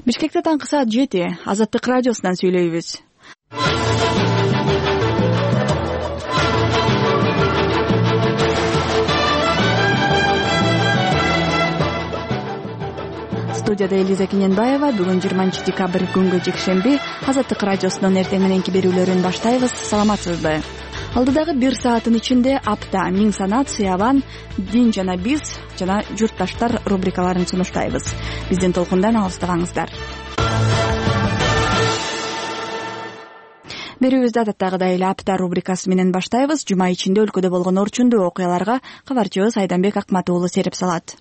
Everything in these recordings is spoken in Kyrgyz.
Бишкекте таңкы саат 7 Азаттык радиосунан сүйлөйбүз. Студияда Элиза Кененбаева. Бүгүн 20 декабрь күнгө жекшемби. Азаттык радиосунун эртең мененки берүүлөрүн баштайбыз. Саламатсызбы? Алдыдагы 1 сааттын ичинде апта, миң санат, сыябан, дин жана биз жана журтташтар рубрикаларын сунуштайбыз. Биздин толкундан алыстабаңыздар. Берүүбүздү адаттагыдай эле апта рубрикасы менен баштайбыз. Жума ичинде өлкөдө болгон орчундуу окуяларга кабарчыбыз Айданбек Акмат уулу серип салат.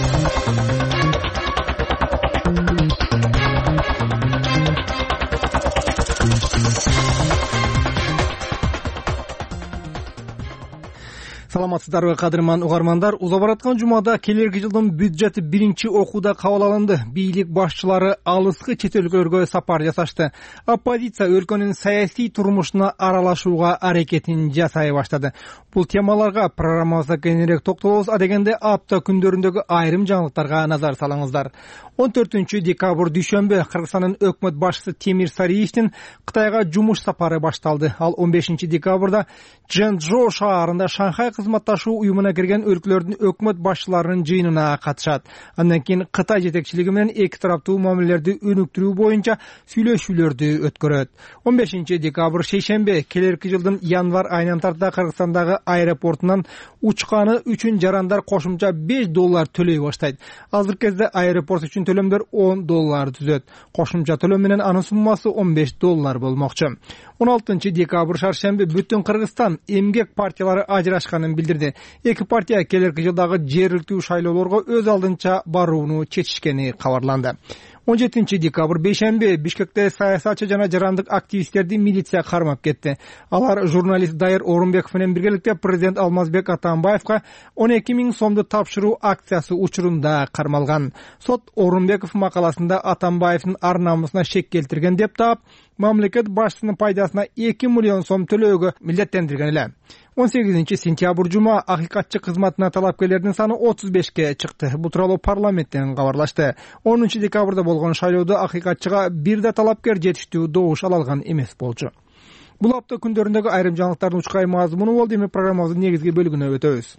Саламатсыздарбы кадырман угармандар. Уза бараткан жумада келерки жылдын бюджети биринчи окууда кабыл алынды. Бийлик башчылары алыскы чет өлкөлөргө сапар жасашты. Оппозиция өлкөнүн саясий турмушуна аралашууга аракетин жасай баштады. Бул темаларга программабызда кеңирээк токтолобуз. Адегенде апта күндөрүндөгү айрым жаңылыктарга назар салыңыздар. 14 декабрь дүйшөмбү Кыргызстандын өкмөт башчысы Темир Сариевдин Кытайга жумуш сапары башталды. Ал 15 декабрда Чжэнчжоу шаарында Шанхай кызматташуу уюмуна кирген өлкөлөрдүн өкмөт башчыларынын жыйынына катышат. Андан кийин Кытай жетекчилиги менен эки тараптуу мамилелерди өнүктүрүү боюнча сүйлөшүүлөрдү өткөрөт. 15 декабрь шейшембе келерки жылдын январь айынан тарта Кыргызстандагы аэропортунан учканы үчүн жарандар кошумча $5 төлөй баштайт. Азыркы кезде аэропорт үчүн төлөмдөр $10 түзөт. Кошумча төлөм менен анын суммасы $15 болмокчу. 16 декабрь шаршемби бүтүн Кыргызстан эмгек партиялары ажырашканын билдирди. Эки партия келерки жылдагы жергиликтүү шайлоолорго өз алдынча барууну чечишкени кабарланды. 17 декабрь бейшемби Бишкекте саясатчы жана жарандык активисттерди милиция кармап кетти. Алар журналист Дайыр Орунбеков менен биргеликте президент Алмазбек Атамбаевга 12 000 сомду тапшыруу акциясы учурунда кармалган. Сот Орунбеков макаласында Атамбаевдин ар намысына шек келтирген деп таап, мамлекет башчысынын пайдасына 2 миллион сом төлөөгө милдеттендирген эле. 18 сентябрь жума акыйкатчы кызматына талапкерлердин саны 35ке чыкты. Бул тууралуу парламенттен кабарлашты. 10 декабрда болгон шайлоодо акыйкатчыга бир да талапкер жетиштүү добуш ала алган эмес болчу. Бул апта күндөрүндөгү айрым жаңылыктардын учкай мазмуну болду. Эми программабыздын негизги бөлүгүнө өтөбүз.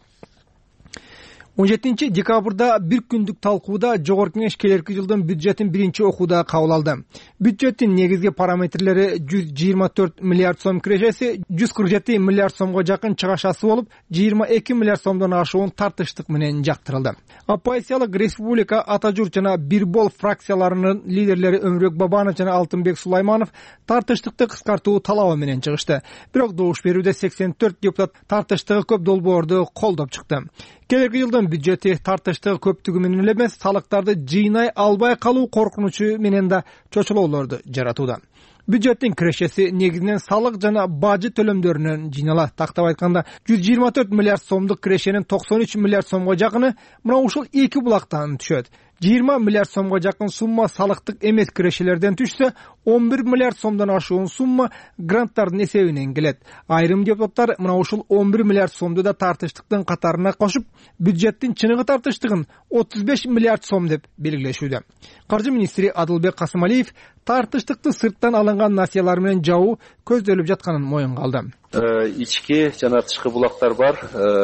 17 декабрда бир күндүк талкууда Жогорку Кеңеш келерки жылдын бюджетин биринчи окууда кабыл алды. Бюджеттин негизги параметрлери 124 миллиард сом кирешеси, 147 миллиард сомго жакын чыгашасы болуп, 22 миллиард сомдон ашуун тартыштык менен жактырылды. Оппозициялык Республика, Ата журт жана Бир бол фракцияларынын лидерлери Өмүрбек Бабанов жана Алтынбек Сулайманов тартыштыкты кыскартуу талабы менен чыгышты. Бирок добуш берүүдө 84 депутат тартыштыгы көп долбоорду колдоп чыкты. Келерки жылдын бюджети тартыштыгы көптүгү менен эле эмес, салыктарды жыйнай албай калуу коркунучу менен да чочулоолорду жаратууда. Бюджеттин кирешеси негизинен салык жана бажы төлөмдөрүнөн жыйналат. Тактап айтканда 124 миллиард сомдук кирешенин 93 миллиард сомго жакыны мына ушул эки булактан түшөт. 20 миллиард сомго жакын сумма салыктык эмес кирешелерден түшсө, 11 миллиард сомдон ашуун сумма гранттардын эсебинен келет. Айрым депутаттар мына ушул 11 миллиард сомду да тартыштыктын катарына кошуп, бюджеттин чыныгы тартыштыгын 35 миллиард сом деп белгилешүүдө. Каржы министри Адылбек Касымалиев тартыштыкты сырттан алынган насыялар менен жабуу көздөлүп жатканын моюнга алды. Ички жана тышкы булактар бар,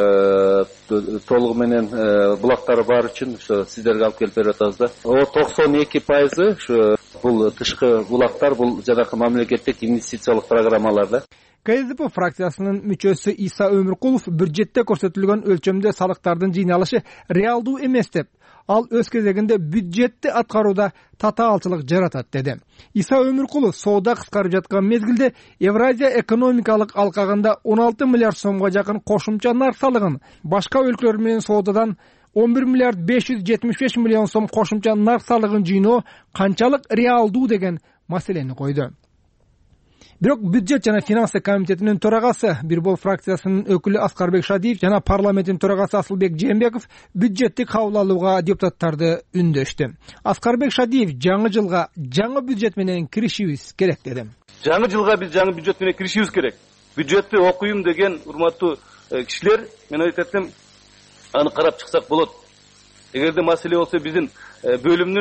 толугу менен булактары бар үчүн сиздерге алып келип берип атабыз да. 92% ушу бул тышкы булактар, бул жанакы мамлекеттик инвестициялык программалар да. КСДП фракциясынын мүчөсү Иса Өмүркулов бюджетте көрсөтүлгөн өлчөмдө салыктардын жыйналышы реалдуу эмес деп, ал өз кезегинде бюджетти аткарууда татаалчылык жаратат деди. Иса Өмүркулов соода кыскарып жаткан мезгилде Евразия экономикалык алкагында 16 миллиард сомго жакын кошумча нарк салыгын, башка өлкөлөр менен соодадан 11 миллиард 575 миллион сом кошумча нарк салыгын жыйноо канчалык реалдуу деген маселени койду. Бирок бюджет жана финансы комитетинин төрагасы Бир бол фракциясынын өкүлү Аскарбек Шадиев жана парламенттин төрагасы Асылбек Жээнбеков бюджетти кабыл алууга депутаттарды үндөштү. Аскарбек Шадиев жаңы жылга жаңы бюджет менен киришибиз керек деди. Жаңы жылга биз жаңы бюджет менен киришибиз керек. Бюджетти окуйм деген урматтуу кишилер, мен айтатым, аны карап чыксак болот. Эгерде маселе болсо биздин бөлүмдүн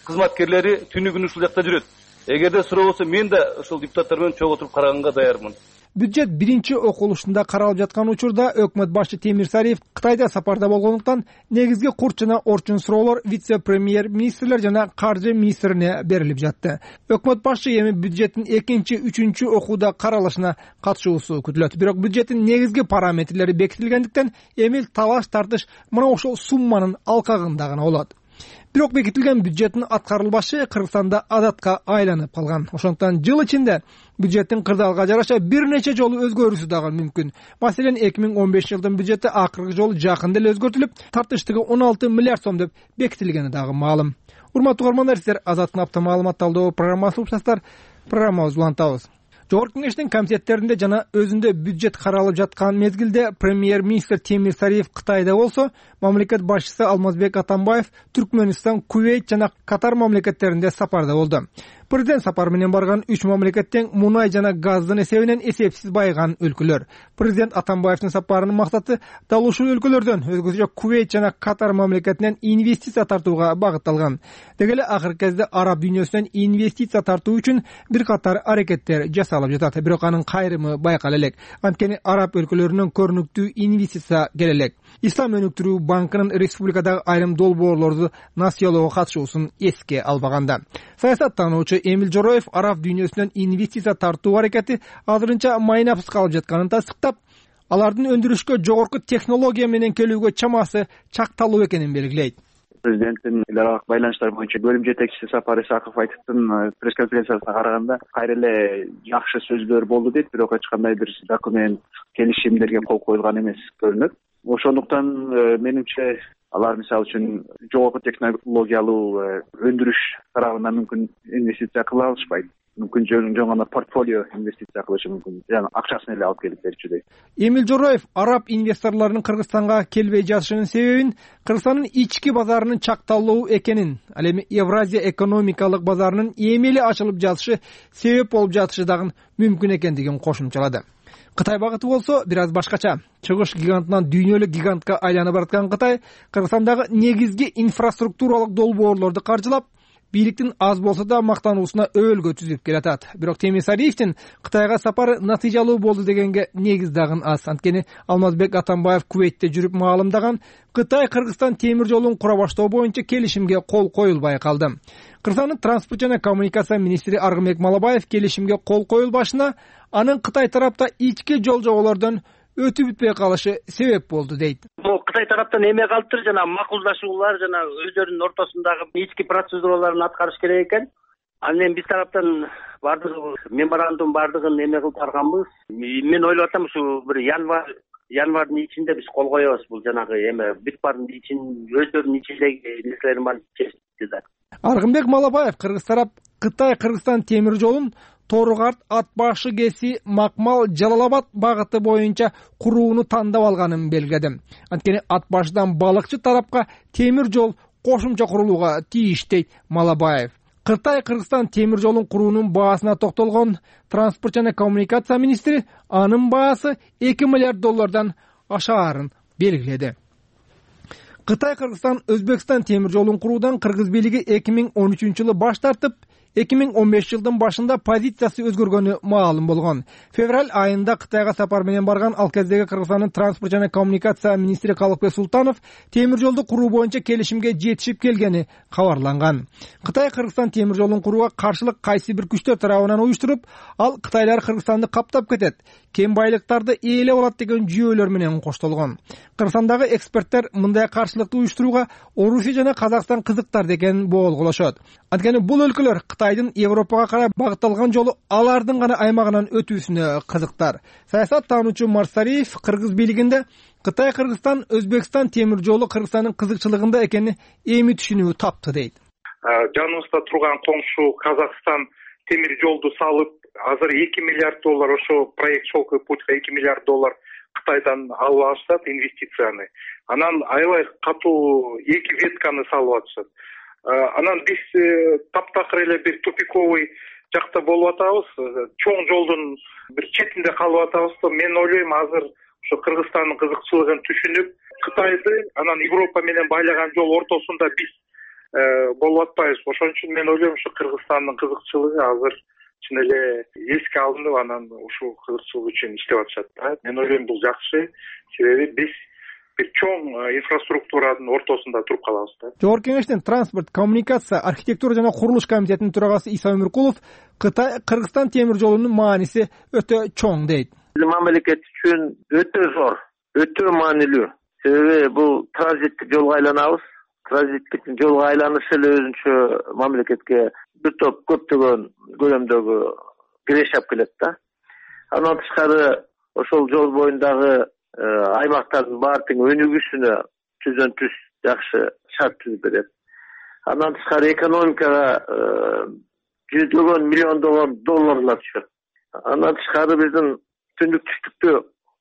кызматкерлери түнү күнү ушул жакта жүрөт. Эгерде суроо болсо мен да ошол депутаттар менен чогуу отуруп караганга даярмын. Бюджет биринчи окулушунда каралып жаткан учурда өкмөт башчы Темир Сариев Кытайда сапарда болгондуктан негизги курч жана орчун суроолор вице-премьер-министрлер жана каржы министрине берилип жатты. Өкмөт башчы эми бюджеттин экинчи, үчүнчү окууда каралышына катышуусу күтүлөт. Бирок бюджеттин негизги параметрлери бекитилгендиктен эми талаш тартыш мына ошол сумманын алкагында гана болот. Бирок бекитилген бюджеттин аткарылбашы Кыргызстанда адатка айланып калган. Ошондуктан жыл ичинде бюджеттин кырдаалга жараша бир нече жолу өзгөрүшү дагы мүмкүн. Маселен, 2015 жылдын бюджети акыркы жолу жакында эле өзгөртүлүп, тартыштыгы 16 миллиард сом деп бекитилгени дагы маалым. Урматтуу угармандар, сиздер Азаттын апта маалымат талдоо программасын уктасыздар. Программабызды улантабыз. Жогорку кеңештин комитеттеринде жана өзүндө бюджет каралып жаткан мезгилде премьер-министр Темир Сариев Кытайда болсо, мамлекет башчысы Алмазбек Атамбаев Түркмөнстан, Кувейт жана Катар мамлекеттеринде сапарда болду. Президент сапар менен барган 3 мамлекеттен мунай жана газдын эсебинен эсепсиз байыган өлкөлөр. Президент Атамбаевдин сапарынын максаты дал ушул өлкөлөрдөн, өзгөчө Кувейт жана Катар мамлекетинен инвестиция тартууга багытталган. Деги эле акыркы кезде араб дүйнөсүнөн инвестиция тартуу үчүн бир катар аракеттер жасалып жатат. Бирок анын кайрымы байкала элек. Анткени араб өлкөлөрүнөн көрүнүктүү инвестиция келе элек. Ислам өнүктүрүү банкынын республикадагы айрым долбоорлорду насыялоого катышуусун эске албаганда. Саясаттануучу Эмил Жороев араб дүйнөсүнөн инвестиция тартуу аракети азырынча майнапсыз калып жатканын тастыктап, алардын өндүрүшкө жогорку технология менен келүүгө чамасы чакталуу экенин белгилейт. Президенттин эл аралык байланыштар боюнча бөлүм жетекчиси Сапар Исаков Айтыптын пресс-конференциясына караганда кайра эле жакшы сөздөр болду дейт, бирок эч кандай бир документ, келишимдерге кол коюлган эмес көрүнөт. Ошондуктан менимче алар мисалы үчүн жогорку технологиялуу өндүрүш тарабына мүмкүн инвестиция кыла алышпайт. Мүмкүн жөн гана портфолио инвестиция кылышы мүмкүн. Жана акчасын эле алып келип берчүдөй. Эмил Жороев араб инвесторлорунун Кыргызстанга келбей жатышынын себебин Кыргызстандын ички базарынын чакталуу экенин, ал эми Евразия экономикалык базарынын эми эле ачылып жатышы себеп болуп жатышы дагы мүмкүн экендигин кошумчалады. Кытай багыты болсо бир аз башкача. Чыгыш гигантынан дүйнөлүк гигантка айланып бараткан Кытай Кыргызстандагы негизги инфраструктуралык долбоорлорду каржылап, бийликтин аз болсо да мактануусуна өөлгө түзүп келатат. Бирок Темир Сариевдин Кытайга сапары натыйжалуу болду дегенге негиз дагы аз. Анткени Алмазбек Атамбаев Кувейтте жүрүп маалымдаган Кытай-Кыргызстан темир жолун кура баштоо боюнча келишимге кол коюлбай калды. Кыргызстандын транспорт жана коммуникация министри Аргымбек Малабаев келишимге кол коюлбашына анын Кытай тарапта ички жол жоболордон өтүп бүтпөй калышы себеп болду дейт. Кытай тараптан эме калыптыр, жана макулдашуулар жана өздөрүнүн ортосундагы ички процедураларын аткарыш керек экен. Анан биз тараптан бардыгы меморандум бардыгын эме кылып барганбыз. Мен ойлоп атам, ушу бир январдын ичинде биз кол коебуз. Бул жанагы эме бүт бардын өздөрүнүн ичиндеги нерселерин баарын чечти. Аргымбек Малабаев Кыргыз тарап Кытай-Кыргызстан темир жолун Торгарт, Ат башы кеси, Макмал, Жалалабад багыты боюнча курууну тандап алганын белгиледи. Анткени Ат башыдан балыкчы тарапка темир жол кошумча курулууга тийиш дейт Малабаев. Кытай-Кыргызстан темир жолун куруунун баасына токтолгон транспорт жана коммуникация министри анын баасы 2 миллиард доллардан ашаарын белгиледи. Кытай-Кыргызстан Өзбекстан темир жолун куруудан Кыргыз бийлиги 2013 жылы баш тартып, 2015 жылдын башында позициясы өзгөргөнү маалым болгон. Февраль айында Кытайга сапар менен барган ал кездеги Кыргызстандын транспорт жана коммуникация министри Калыкбек Султанов темир жолду куруу боюнча келишимге жетишип келгени кабарланган. Кытай-Кыргызстан темир жолун курууга каршылык кайсы бир күчтөр тарабынан уюштуруп, ал Кытайлар Кыргызстанды каптап кетет, кем байлыктарды ээлеп алат деген жүйөлөр менен коштолгон. Кыргызстандагы эксперттер мындай каршылыкты уюштурууга Орусия жана Казакстан кызыктар деген боолголошот. Анткени бул өлкөлөр Кытайдын Европага карай багытталган жолу алардын гана аймагынан өтүүсүнө кызыктар. Саясаттануучу Марсариев Кыргыз бийлигинде Кытай-Кыргызстан Өзбекстан темир жолу Кыргызстандын кызыкчылыгында экени эми түшүнүү тапты дейт. Жаныбызда турган коңшу Казакстан темир жолду салып, азыр 2 миллиард доллар ошо проект «Шелковый путь» 2 миллиард доллар Кытайдан алып алышат инвестицияны. Анан аябай катуу 2 ветканы салып атышат. Анан биз таптакыр эле бир тупиковый жакта болуп атабыз, чоң жолдун бир четинде калып атабыз. Мен ойлойм, азыр ошо Кыргызстандын кызыкчылыгын түшүнүп, Кытайды анан Европа менен байлаган жол ортосунда биз болуп атпайбыз. Ошон үчүн мен ойлойм, ушу Кыргызстандын кызыкчылыгы азыр чын эле эске алынып, анан ушул кызыкчылык үчүн иштеп атышат да. Мен ойлойм бул жакшы, себеби биз бир чоң инфраструктуранын ортосунда туруп калабыз да. Жогорку Кеңештин транспорт, коммуникация, архитектура жана курулуш комитетинин төрагасы Иса Өмүркулов Кытай Кыргызстан темир жолунун мааниси өтө чоң дейт. Мамлекет үчүн өтө зор, өтө маанилүү. Себеби бул транзиттик жолго айланабыз. Транзиттик жолго айланышы эле өзүнчө мамлекетке бир топ көптөгөн көлөмдөгү киреш алып келет да. Андан тышкары ошол жол боюндагы аймактардын баардык өнүгүүсүнө түздөн түз жакшы шарт түзүп берет. Андан тышкары экономикага жүздөгөн миллиондогон долларлар түшөт. Андан тышкары биздин түндүк түштүктө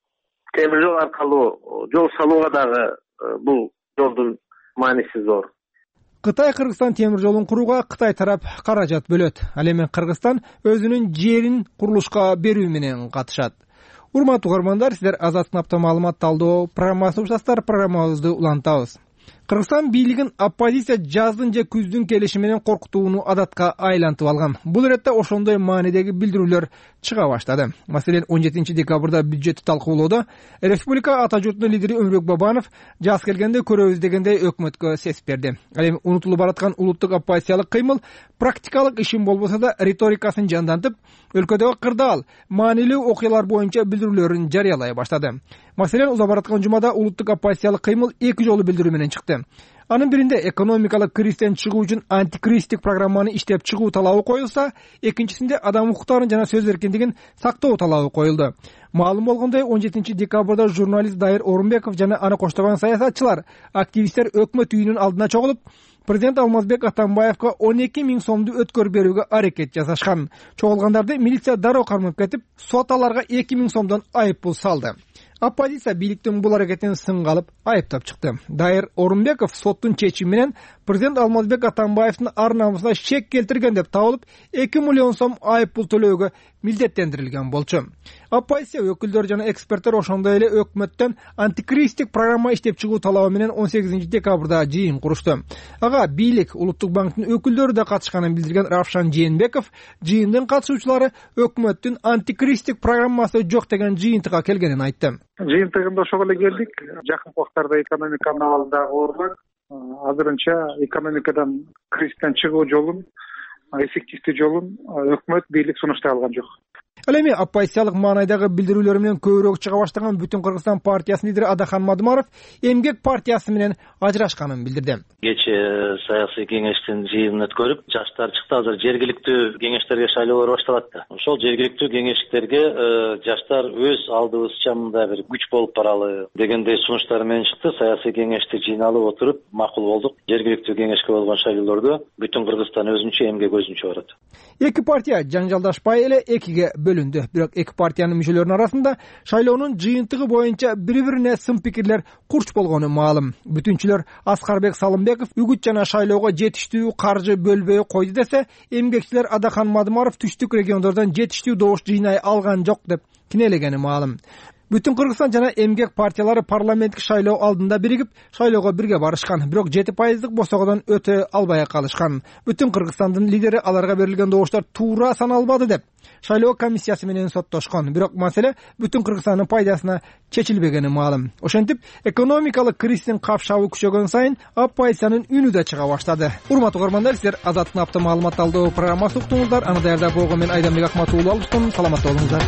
темир жол аркылуу жол салууга дагы бул жолдун мааниси зор. Кытай Кыргызстан темир жолун курууга Кытай тарап каражат бөлөт. Ал эми Кыргызстан өзүнүн жерин курулушка берүү менен катышат. Урматтуу угармандар, сиздер Азаттын апта маалымат талдоо программасын уктасыздар. Программабызды улантабыз. Кыргызстан бийлигин оппозиция жаздын же күздүн келиши менен коркутууну адатка айлантып алган. Бул иретте ошондой маанидеги билдирүүлөр чыга баштады. Маселен, 17 декабрда бюджетти талкуулоодо республика ата журтунун лидери Өмүрбек Бабанов жаз келгенде көрөбүз дегендей өкмөткө сес берди. Ал эми унутулуп бараткан улуттук оппозициялык кыймыл практикалык ишин болбосо да риторикасын жандантып, өлкөдөгү кырдаал, маанилүү окуялар боюнча билдирүүлөрүн жарыялай баштады. Маселен, уза бараткан жумада улуттук оппозициялык кыймыл 2 жолу билдирүү менен чыкты. Анын биринде экономикалык кризистен чыгуу үчүн антикризистик программаны иштеп чыгуу талабы коюлса, экинчисинде адам укуктарын жана сөз эркиндигин сактоо талабы коюлду. Маалым болгондой, 17 декабрда журналист Дайыр Орунбеков жана аны коштогон саясатчылар, активисттер өкмөт үйүнүн алдына чогулуп, президент Алмазбек Атамбаевга 12 000 сомду өткөр берүүгө аракет жасашкан. Чогулгандарды милиция дароо кармап кетип, сот аларга 2 000 сомдон айып пул салды. Оппозиция бийликтин бул аракетин сынга алып айыптап чыкты. Дайыр Орунбеков соттун чечими менен президент Алмазбек Атамбаевдин ар намысына шек келтирген деп табылып, 2 миллион сом айып пул төлөөгө милдеттендирилген болчу. Оппозиция өкүлдөрү жана эксперттер ошондой эле өкмөттөн антикризистик программа иштеп чыгуу талабы менен 18 декабрда жыйын курушту. Ага бийлик, Улуттук банктын өкүлдөрү да катышканын билдирген Равшан Жээнбеков жыйындын катышуучулары өкмөттүн антикризистик программасы жок деген жыйынтыга келгенин айтты. Жыйынтыгында ошого эле келдик. Жакынкы убактарда экономиканын абалы дагы ооруган. Азырынча экономикадан кризистен чыгуу жолун, эффективдүү жолун өкмөт, бийлик сунуштай алган жок. Ал эми оппозициялык маанайдагы билдирүүлөр менен көбүрөөк чыга баштаган Бүтүн Кыргызстан партиясынын лидери Адахан Мадымаров Эмгек партиясы менен ажырашканын билдирди. Кече саясий кеңештин жыйынын өткөрүп, жаштар чыкты. Азыр жергиликтүү кеңештерге шайлоолор башталат да. Ошол жергиликтүү кеңештерге жаштар өз алдыбызча мындай бир күч болуп баралы дегендей сунуштар менен чыкты. Саясий кеңешти жыйналып отуруп макул болдук. Жергиликтүү кеңешке болгон шайлоолордо Бүтүн Кыргызстан өзүнчө, Эмгек өзүнчө барат. Эки партия жаңжалдашпай эле экиге бөлүндү. Бирок эки партиянын мүчөлөрүнүн арасында шайлоонун жыйынтыгы боюнча бири-бирине сын пикирлер курч болгону маалым. Бүтүнчүлөр Аскарбек Салымбеков үгүт жана шайлоого жетиштүү каржы бөлбөй койду десе, эмгекчилер Адахан Мадымаров түштүк региондордон жетиштүү добуш жыйнай алган жок деп кинелегени маалым. Бүтүн Кыргызстан жана Эмгек партиялары парламенттик шайлоо алдында биригип, шайлоого бирге барышкан. Бирок 7% босогодон өтө албай калышкан. Бүтүн Кыргызстандын лидери аларга берилген добуштар туура саналбады деп шайлоо комиссиясы менен соттошкон. Бирок маселе Бүтүн Кыргызстандын пайдасына чечилбегени маалым. Ошентип, экономикалык кризистин капшабы күчөгөн сайын оппозициянын үнү да чыга баштады. Урматтуу угармандар, сиздер Азаттын апта маалымат талдоо программасын уктуңуздар. Аны даярдап койгон мен Айданбек Акматуулу алыштым. Саламатта болуңуздар.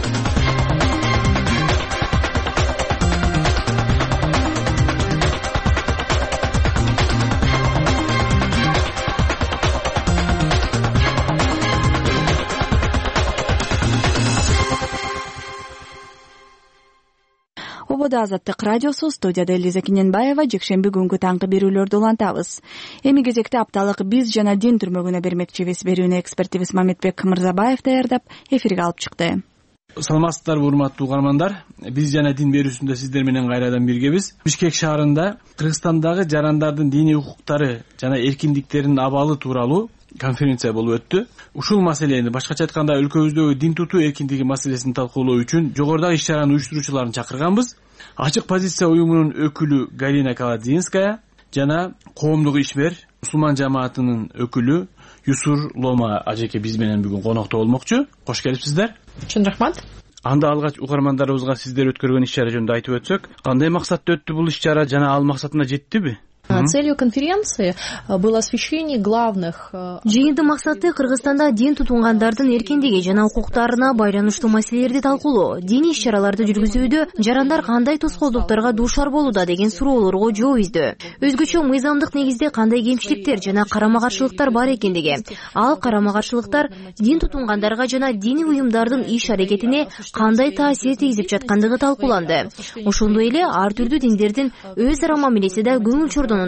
Ободо Азаттык радиосу, студияда Элиза Кененбаева. Жекшемби күнгү таңкы берүүлөрдү улантабыз. Эми кезекте апталык биз жана дин түрмөгүнө бермекчибиз берүүнү экспертибиз Мамедбек Мырзабаев даярдап эфирге алып чыкты. Саламатсыздарбы урматтуу угармандар. Биз жана дин берүүсүндө сиздер менен кайрадан биргебиз. Бишкек шаарында Кыргызстандагы жарандардын диний укуктары жана эркиндиктеринин абалы тууралуу конференция болуп өттү. Ушул маселени, башкача айтканда, өлкөбүздөгү дин тутуу эркиндиги маселесин талкуулоо үчүн жогорудагы иш-чаранын уюштуруучуларын чакырганбыз. Ачык позиция уюмунун өкүлү Галина Каладзинская жана коомдук ишмер мусулман жамаатынын өкүлү Юсур Лома ажеке биз менен бүгүн конокто болмокчу. Кош келипсиздер. Чын рахмат. Анда алгач угармандарыбызга сиздер өткөргөн иш-чара жөнүндө айтып өтсөк, кандай максатта өттү бул иш-чара жана ал максатына жеттиби? Целью конференции было освещение главных. Жыйындын максаты Кыргызстанда дин тутунгандардын эркиндиги жана укуктарына байланыштуу маселелерди талкуулоо. Диний иш-чараларды жүргүзүүдө жарандар кандай тоскоолдуктарга дуушар болууда деген суроолорго жооп издөө. Өзгөчө мыйзамдык негизде кандай кемчиликтер жана карама-каршылыктар бар экендиги, ал карама-каршылыктар дин тутунгандарга жана диний уюмдардын иш-аракетине кандай таасир тийгизип жаткандыгы талкууланды. Ошондой эле ар түрдүү диндердин өз ара мамилеси да көңүл чордон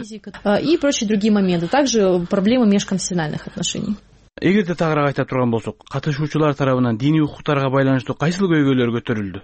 и прочие другие моменты, также проблемы межконфессиональных отношений. Эгерде тагыраак айта турган болсок, катышуучулар тарабынан диний укуктарга байланыштуу кайсыл көйгөйлөр көтөрүлдү?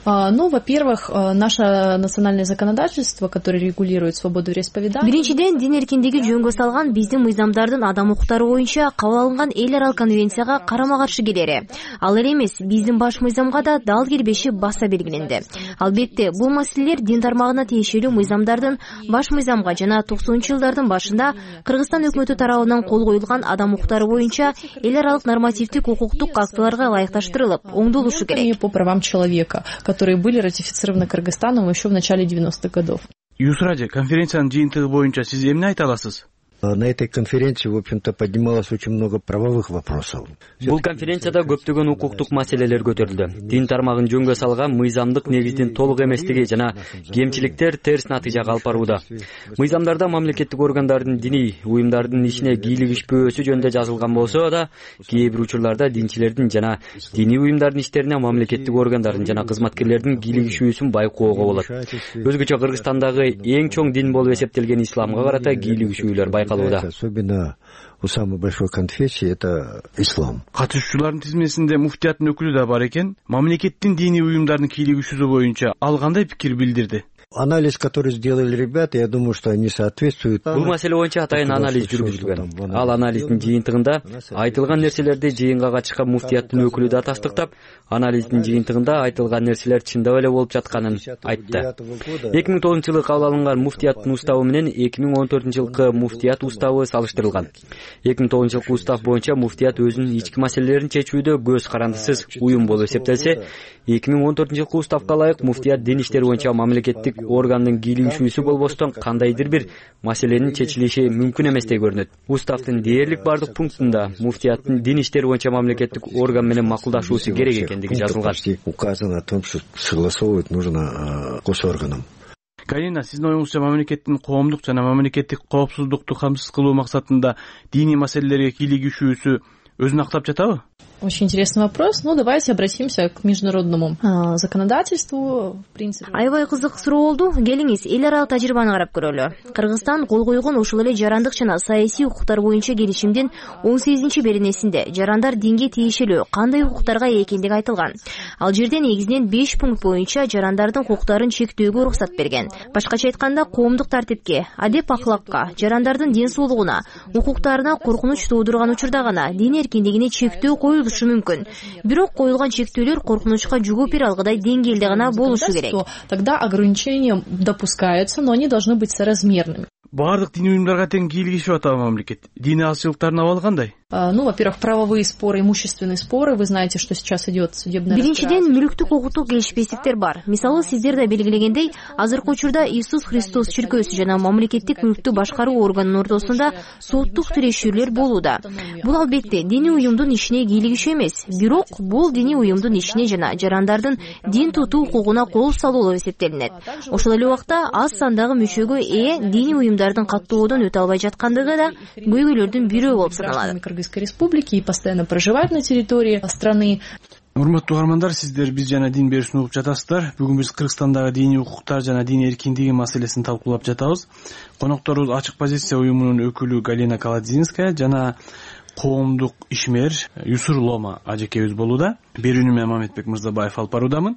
Во-первых, наше национальное законодательство, которое регулирует свободу вероисповедания. Биринчиден, дин эркиндиги жөнгө салган биздин мыйзамдардын адам укуктары боюнча кабыл алынган эл аралык конвенцияга карама-каршы келери. Ал эле эмес, биздин баш мыйзамга да дал келбеши баса белгиленди. Албетте, бул маселелер дин тармагына тиешелүү мыйзамдардын баш мыйзамга жана 90-жылдардын башында Кыргызстан өкмөтү тарабынан кол коюлган адам укуктары боюнча эл аралык нормативдик укуктук актыларга ылайыкташтырылып, оңдолушу керек. По правам человека, которые были ратифицированы Кыргызстаном еще в начале 90-х годов. Юсур, конференциянын жыйынтыгы боюнча сиз эмне айта аласыз? На этой конференции, в общем-то, поднималось очень много правовых вопросов. Бул конференцияда көптөгөн укуктук маселелер көтөрүлдү. Дин тармагын жөнгө салган мыйзамдык негиздин толук эместиги жана кемчиликтер терс натыйжага алып барууда. Мыйзамдарда мамлекеттик органдардын диний уюмдардын ишине кийлигишпөөсү жөнүндө жазылган болсо да, кээ бир учурларда динчилердин жана диний уюмдардын иштерине мамлекеттик органдардын жана кызматкерлердин кийлигишүүсүн байкоого болот. Өзгөчө Кыргызстандагы эң чоң дин болуп эсептелген исламга карата кийлигишүүлөр байкалууда. Особенно у самой большой конфессии это ислам. Катышуучулардын тизмесинде муфтияттын өкүлү да бар экен. Мамлекеттин диний уюмдардын кийлигишүүсү боюнча ал кандай пикир билдирди? Анализ, который сделали ребята, я думаю, что они соответствуют. Бул маселе боюнча атайын анализ жүргүзүлгөн. Ал анализдин жыйынтыгында айтылган нерселерди жыйынга катышкан муфтияттын өкүлү да тастыктап, анализдин жыйынтыгында айтылган нерселер чындап эле болуп жатканын айтты. 2009-жылы кабыл алынган муфтияттын уставы менен 2014-жылкы муфтият уставы салыштырылган. 2009-жылкы устав боюнча муфтият өзүнүн ички маселелерин чечүүдө көз карандысыз уюм болуп эсептелсе, 2014-жылкы уставга ылайык муфтият дин иштери боюнча мамлекеттик органдын кийлигишүүсү болбостон кандайдыр бир маселенин чечилиши мүмкүн эместей көрүнөт. Уставдын дээрлик бардык пунктунда муфтияттын дин иштери боюнча мамлекеттик орган менен макулдашуусу керек экендиги жазылган. Указано о том, что согласовывать нужно госорганам. Галина, сиздин оюңузча мамлекеттин коомдук жана мамлекеттик коопсуздукту камсыз кылуу максатында диний маселелерге кийлигишүүсү өзүн актап жатабы? Очень интересный вопрос. Давайте обратимся к международному законодательству. Аябай кызык суроо болду. Келиңиз, эл аралык тажрыйбаны карап көрөлү. Кыргызстан кол койгон ошол эле жарандык жана саясий укуктар боюнча келишимдин 18-беренесинде жарандар динге тиешелүү кандай укуктарга ээ экендиги айтылган. Ал жерде негизинен 5 пункт боюнча жарандардын укуктарын чектөөгө уруксат берген. Башкача айтканда, коомдук тартипке, адеп акылакка, жарандардын ден соолугуна, укуктарына коркунуч туудурган учурда гана дин эркиндигине чектөө коюлушу мүмкүн. Бирок коюлган чектөөлөр коркунучка жугуп бере алгыдай деңгээлде гана болушу керек. Тогда ограничения допускаются, но они должны быть соразмерными. Бардык диний уюмдарга тең кийлигишип атабы мамлекет? Диний алчылыктардын абалы кандай? Во-первых, правовые споры, имущественные споры. Вы знаете, что сейчас идет судебное разбирательство. Биринчиден, мүлүктүк укуктук келишпестиктер бар. Мисалы, сиздер да белгилегендей, азыркы учурда Иисус Христос чиркөөсү жана мамлекеттик мүлктү башкаруу органынын ортосунда соттук тирешүүлөр болууда. Бул албетте диний уюмдун ишине кийлигишүү эмес, бирок бул диний уюмдун ишине жана жарандардын дин тутуу укугуна кол салуу болуп эсептелинет. Ошол эле убакта аз сандагы мүчөгө ээ диний уюмдардын каттоодон өтө албай жаткандыгы да көйгөйлөрдүн бирөө болуп саналат. Кыргызской республики и постоянно проживают на территории страны. Урматтуу угармандар, сиздер биз жана дин берүүсүн угуп жатасыздар. Бүгүн биз Кыргызстандагы диний укуктар жана дин эркиндиги маселесин талкуулап жатабыз. Конокторубуз Ачык позиция уюмунун өкүлү Галина Каладзинская жана коомдук ишмер Юсур Лома ажекебиз болууда. Берүүнү мен Мамедбек Мырзабаев алып баруудамын.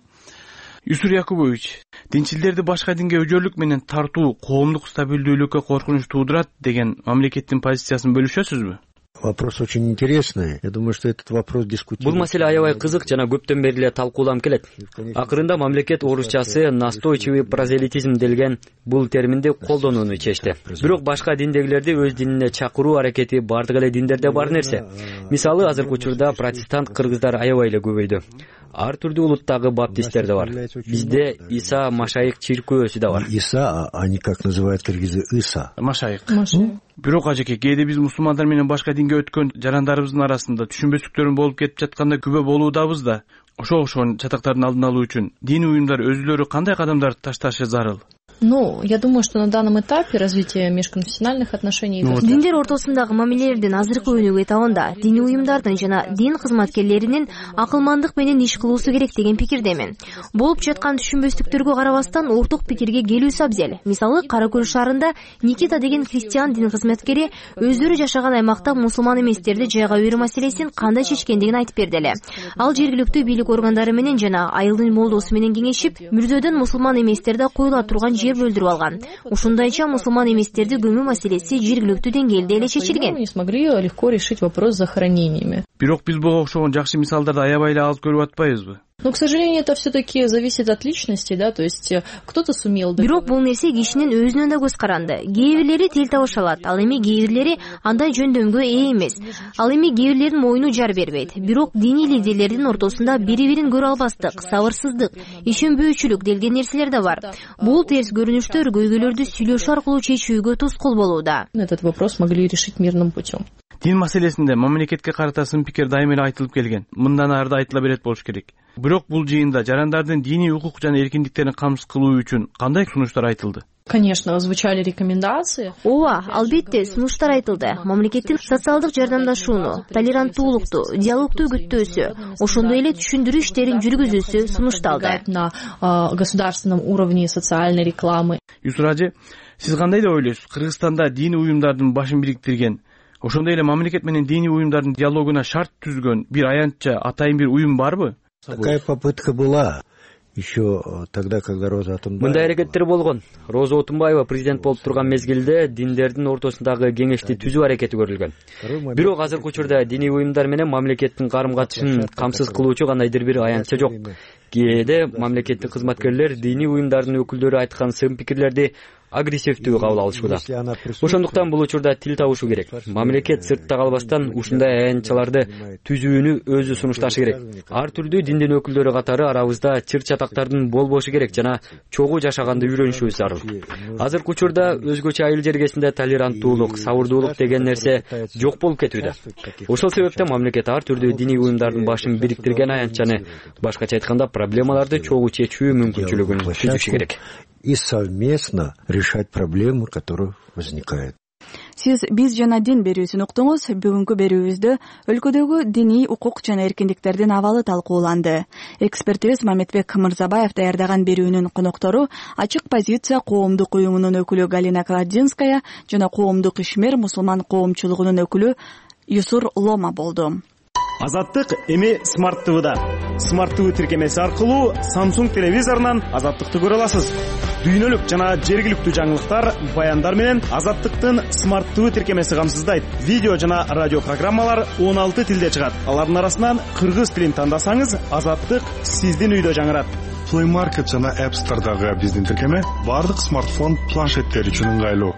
Юсур Якубович, динчилдерди башка динге өжөлүк менен тартуу коомдук стабилдүүлүккө коркунуч туудурат деген мамлекеттин позициясын бөлүшөсүзбү? Вопрос очень интересный. Я думаю, что этот вопрос дискутируется. Бул маселе аябай кызык жана көптөн бери эле талкууланып келет. Акырында мамлекет орусчасы настойчивый прозелитизм делген бул терминди колдонууну чечти. Бирок башка диндегилерди өз динине чакыруу аракети бардык эле диндерде бар нерсе. Мисалы азыркы учурда протестант кыргыздар аябай эле көбөйдү. Ар түрдүү улуттагы баптисттер да бар. Бизде Иса Машайык чиркөөсү да бар. Иса, они как называют кыргызы Иса. Машайык. Бирок ажеке, кээде биз мусулмандар менен башка динге өткөн жарандарыбыздын арасында түшүнбөстүктөрүн болуп кетип жатканда күбө болуудабыз да. Ошол чатактардын алдын алуу үчүн диний уюмдар өзүлөрү кандай кадамдар ташташы зарыл? Я думаю, что на данном этапе развития межконфессиональных отношений... Диндер ортосундагы мамилелердин азыркы өнүгүү этабында диний уюмдардын жана дин кызматкерлеринин акылмандык менен иш кылуусу керек деген пикирдемин. Болуп жаткан түшүнбөстүктөргө карабастан орток пикирге келүүсү абзел. Мисалы, Кара Көл шаарында Никита деген христиан дин кызматкери өздөрү жашаган аймакта мусулман эместерди жайга берүү маселесин кандай чечкендигин айтып берди эле. Ал жергиликтүү бийлик органдары менен жана айылдын молдосу менен кеңешип, мүрзөдөн мусулман эместерди коюла турган жер бөлдүрүп алган. Ушундайча мусулман эместерди көмүү маселеси жергиликтүү деңгээлде эле чечилген. Не смогли легко решить вопрос с захоронениями. Бирок биз буга окшогон жакшы мисалдарды аябай эле алып көрүп атпайбызбы? К сожалению, это все-таки зависит от личности, да, то есть кто-то сумел... Бирок бул нерсе кишинин өзүнөн да көз каранды. Кээ бирлери тил табыша алат, ал эми кээ бирлери андай жөндөмгө ээ эмес. Ал эми кээ бирлердин моюну жар бербейт. Бирок диний лидерлердин ортосунда бири-бирин көрө албастык, сабырсыздык, ишенбөөчүлүк делген нерселер да бар. Бул терс көрүнүштөр көйгөйлөрдү сүйлөшүү аркылуу чечүүгө тоскоол болууда. Этот вопрос могли решить мирным путем. Дин маселесинде мамлекетке карата сын пикир дайым эле айтылып келген. Мындан ары да айтыла берет болуш керек. Бирок бул жыйында жарандардын диний укук жана эркиндиктерин камсыз кылуу үчүн кандай сунуштар айтылды? Конечно, звучали рекомендации. Ооба, албетте сунуштар айтылды. Мамлекеттин социалдык жардамдашууну, толеранттуулукту, диалогту күттөөсү, ошондой эле түшүндүрүү иштерин жүргүзүүсү сунушталды. На государственном уровне социальной рекламы. Юсуражы, сиз кандай деп ойлойсуз? Кыргызстанда диний уюмдардын башын бириктирген, ошондой эле мамлекет менен диний уюмдардын диалогуна шарт түзгөн бир аянтча атайын бир уюм барбы? Такая попытка была еще тогда, когда Роза Атунбаева... Мындай аракеттер болгон. Роза Отунбаева президент болуп турган мезгилде диндердин ортосундагы кеңешти түзүү аракети көрүлгөн. Бирок азыркы учурда диний уюмдар менен мамлекеттин карым-катышын камсыз кылуучу кандайдыр бир аянтча жок. Кээде мамлекеттик кызматкерлер диний уюмдардын өкүлдөрү айткан сын пикирлерди агрессивдүү кабыл алышууда. Ошондуктан бул учурда тил табышу керек. Мамлекет сыртта калбастан ушундай аянтчаларды түзүүнү өзү сунушташы керек. Ар түрдүү диндин өкүлдөрү катары арабызда чыр-чатактардын болбошу керек жана чогуу жашаганды үйрөнүшүбүз зарыл. Азыркы учурда өзгөчө айыл жергесинде толеранттуулук, сабырдуулук деген нерсе жок болуп кетүүдө. Ошол себептен мамлекет ар түрдүү диний уюмдардын башын бириктирген аянтчаны, башкача айтканда, проблемаларды чогуу чечүү мүмкүнчүлүгүн түзүшү керек. И совместно решать проблемы, которые возникают. Сиз биз жана дин берүүсүн уктуңуз. Бүгүнкү берүүбүздө өлкөдөгү диний укук жана эркиндиктердин абалы талкууланды. Экспертибиз Мамедбек Мырзабаев даярдаган берүүнүн коноктору Ачык позиция коомдук уюмунун өкүлү Галина Каладзинская жана коомдук ишмер мусулман коомчулугунун өкүлү Юсур Лома болду. Азаттык эми Smart TV'да. Smart TV тиркемеси аркылуу Samsung телевизорунан Азаттыкты көрө аласыз. Дүйнөлүк жана жергиликтүү жаңылыктар, баяндар менен Азаттыктын Smart TV тиркемеси камсыздайт. Видео жана радио программалар 16 тилде чыгат. Алардын арасынан кыргыз тилин тандасаңыз, Азаттык сиздин үйдө жаңырат. Play Market жана App Store'дагы биздин тиркеме бардык смартфон планшеттер үчүн ыңгайлуу.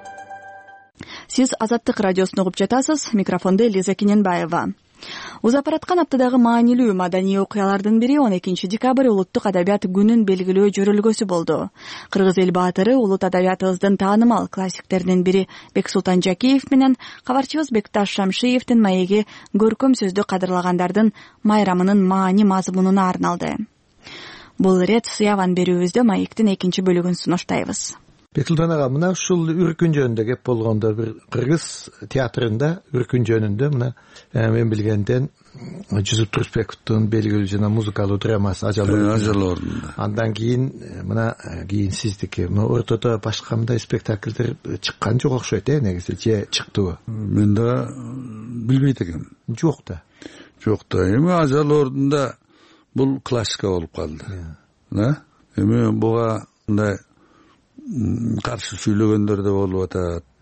Сиз Азаттык радиосун угуп жатасыз. Микрофондо Элиза Кененбаева. Узап бараткан аптадагы маанилүү маданий окуялардын бири 12 декабрь улуттук адабият күнүн белгилөө жөрөлгөсү болду. Кыргыз эл баатыры, улут адабиятыбыздын таанымал классиктеринин бири Бексултан Жакиев менен кабарчыбыз Бекташ Шамшиевдин маеги көркөм сөздү кадырлагандардын майрамынын маани мазмунуна арналды. Бул ирет Сыяван берүүбүздө маектин 2 бөлүгүн сунуштайбыз. Бексултан ага, мына ушул үркүн жөнүндө кеп болгондо бир кыргыз театрында үркүн жөнүндө мына мен билгенден Жусуп Турсбековдун белгилүү жана музыкалуу драмасы Ажал ордунда. Андан кийин мына кийин сиздики ортодо башка мындай спектакльдер чыккан жок окшойт, негизи же чыктыбы? Мен да билбейт экенмин. Жок да. Эми Ажал ордунда бул классика болуп калды. Эми буга мындай каршы сүйлөгөндөр да болуп атат,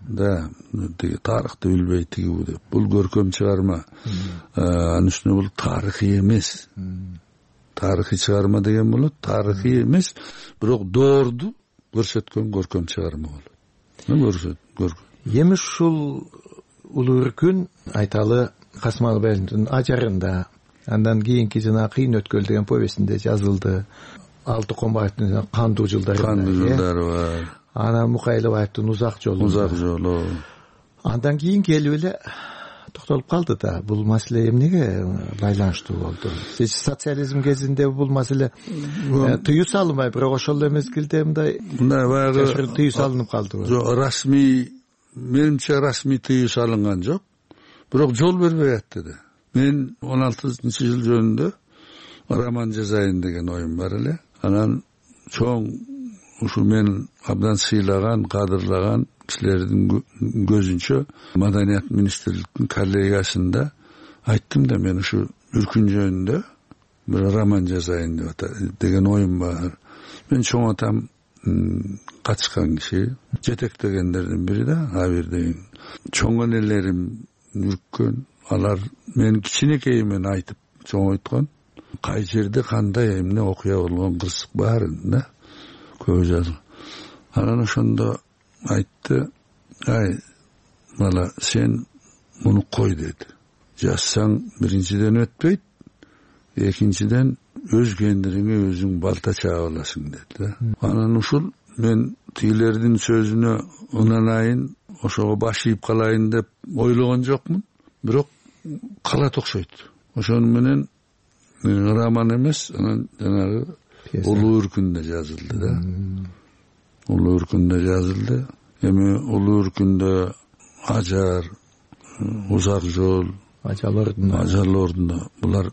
да тиги тарыхты билбей тигүү деп. Бул көркөм чыгарма. Анын үстүнө бул тарыхый эмес. Тарыхый чыгарма деген болот, тарыхый эмес, бирок доорду көрсөткөн көркөм чыгарма болот. Эми ушул улуу үркүн айталы Касым Агабаевдин ажарында, андан кийинки жана Кыйын өткөл деген повестинде жазылды. Алты Комбаевдин Кандуу жылдары бар. Анан Мукайлабаевдин Узак жолу. Андан кийин келип эле токтолуп калды да. Бул маселе эмнеге байланыштуу болду? Социализм кезинде бул маселе тыюу салынбай, бирок ошол эле мезгилде мындай баягы тыюу салынып калдыбы? Жок, расмий, менимче расмий тыюу салынган жок. Бирок жол бербей атты да. Мен 16-жыл жөнүндө роман жазайын деген оюм бар эле. Анан чоң ушу мен абдан сыйлаган, кадырлаган кишилердин көзүнчө Маданият министрликтин коллегиясында айттым да, мен ушу үркүн жөнүндө бир роман жазайын деген оюм бар. Мен чоң атам катышкан киши, жетектегендердин бири да, Абир деген. Чоң энелерим үрккөн, алар мен кичинекейимен айтып чоңойткон. Кай жерде кандай эмне окуя болгон кырсык барын да көп жазылган. Анан ошондо айтты, ай бала, сен муну кой деди. Жазсаң биринчиден өтпөйт, экинчиден өз кендириңе өзүң балта чаап аласың деди. Анан ушул мен тигилердин сөзүнө ынанайын, ошого баш ийип калайын деп ойлогон жокмун. Бирок калат окшойт. Ошону менен роман эмес, анан жанагы улуу үркүндө жазылды да. Улуу үркүндө жазылды. Эми улуу үркүндө ажар, узак жол, ажал ордуна булар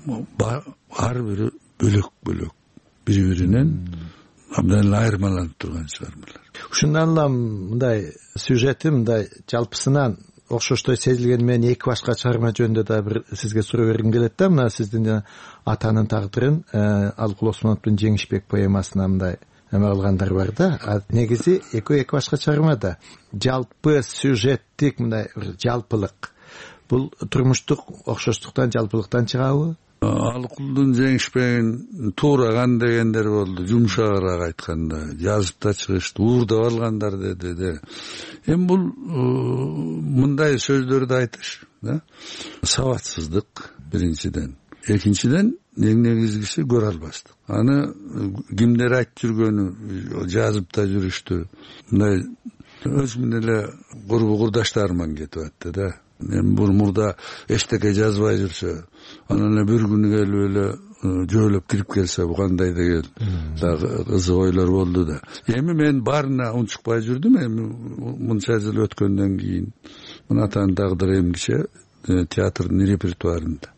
ар бири бөлөк-бөлөк, бири-биринен абдан айырмаланып турган чыгармалар. Ушундан улам мындай сюжети мындай жалпысынан окшоштой сезилген менен эки башка чыгарма жөнүндө да бир сизге суроо бергим келет да. Мына сиздин атанын тагдырын Алыкул Осмоновдун Жеңишбек поэмасына мындай эме кылгандар бар да. Негизи эки башка чыгармада жалпы сюжеттик мындай жалпылык. Бул турмуштук окшоштуктан, жалпылыктан чыгабы? Алыкулдун Жеңишбегин туураган дегендер болду, жумшагыраак айтканда. Жазып да чыгышты, уурдап алгандар деди. Эми бул мындай сөздөрдү айтыш, да? Сабатсыздык биринчиден. Экинчиден эң негизгиси көрө албастык. Аны кимдер айтып жүргөнү жазып да жүрүштү. Мындай өз менен эле курдаштарыман кетип атты да. Мен бул мурда эчтеке жазбай жүрсө, анан эле бир күнү келип эле жөөлөп кирип келсе, бу кандай деген дагы кызык ойлор болду да. Эми мен баарына унчукпай жүрдүм. Эми мынча жыл өткөндөн кийин мына атанын тагдыры эмгиче театрдын репертуарында.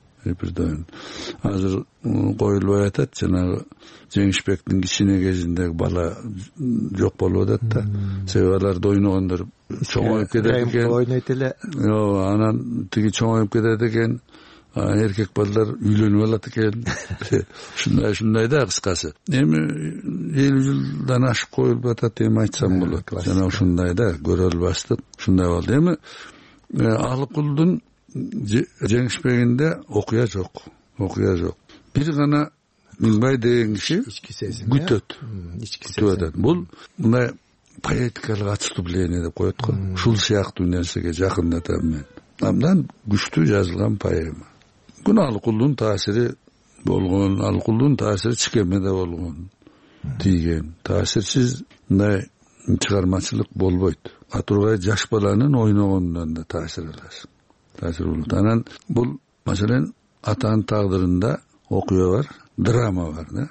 Азыр коюлбай атат, жанагы Жеңишбектин кичине кезиндеги бала жок болуп атат да. Себеби аларды ойногондор чоңоюп кетет экен. Ойнойт эле. Анан тиги чоңоюп кетет экен. Эркек балдар үйлөнүп алат экен. Ушундай да кыскасы. Эми 50 жылдан ашып коюлуп атат, эми айтсам болот. Жана ушундай да көрө албастык, ушундай болду. Эми Алыкулдун Жеңишбегинде окуя жок. Бир гана Миңбай деген киши күтөт. Бул мындай поэтикалык отступление деп коет го. Ушул сыяктуу нерсеге жакындатам мен. Абдан күчтүү жазылган поэма. Күн Алыкулдун таасири болгон, Алыкулдун таасири Чикемеде болгон, тийген. Таасирсиз мындай чыгармачылык болбойт. Атургай жаш баланын ойногондон да таасир аласың. Таасир болот. Анан бул маселен атанын тагдырында окуя бар, драма бар да.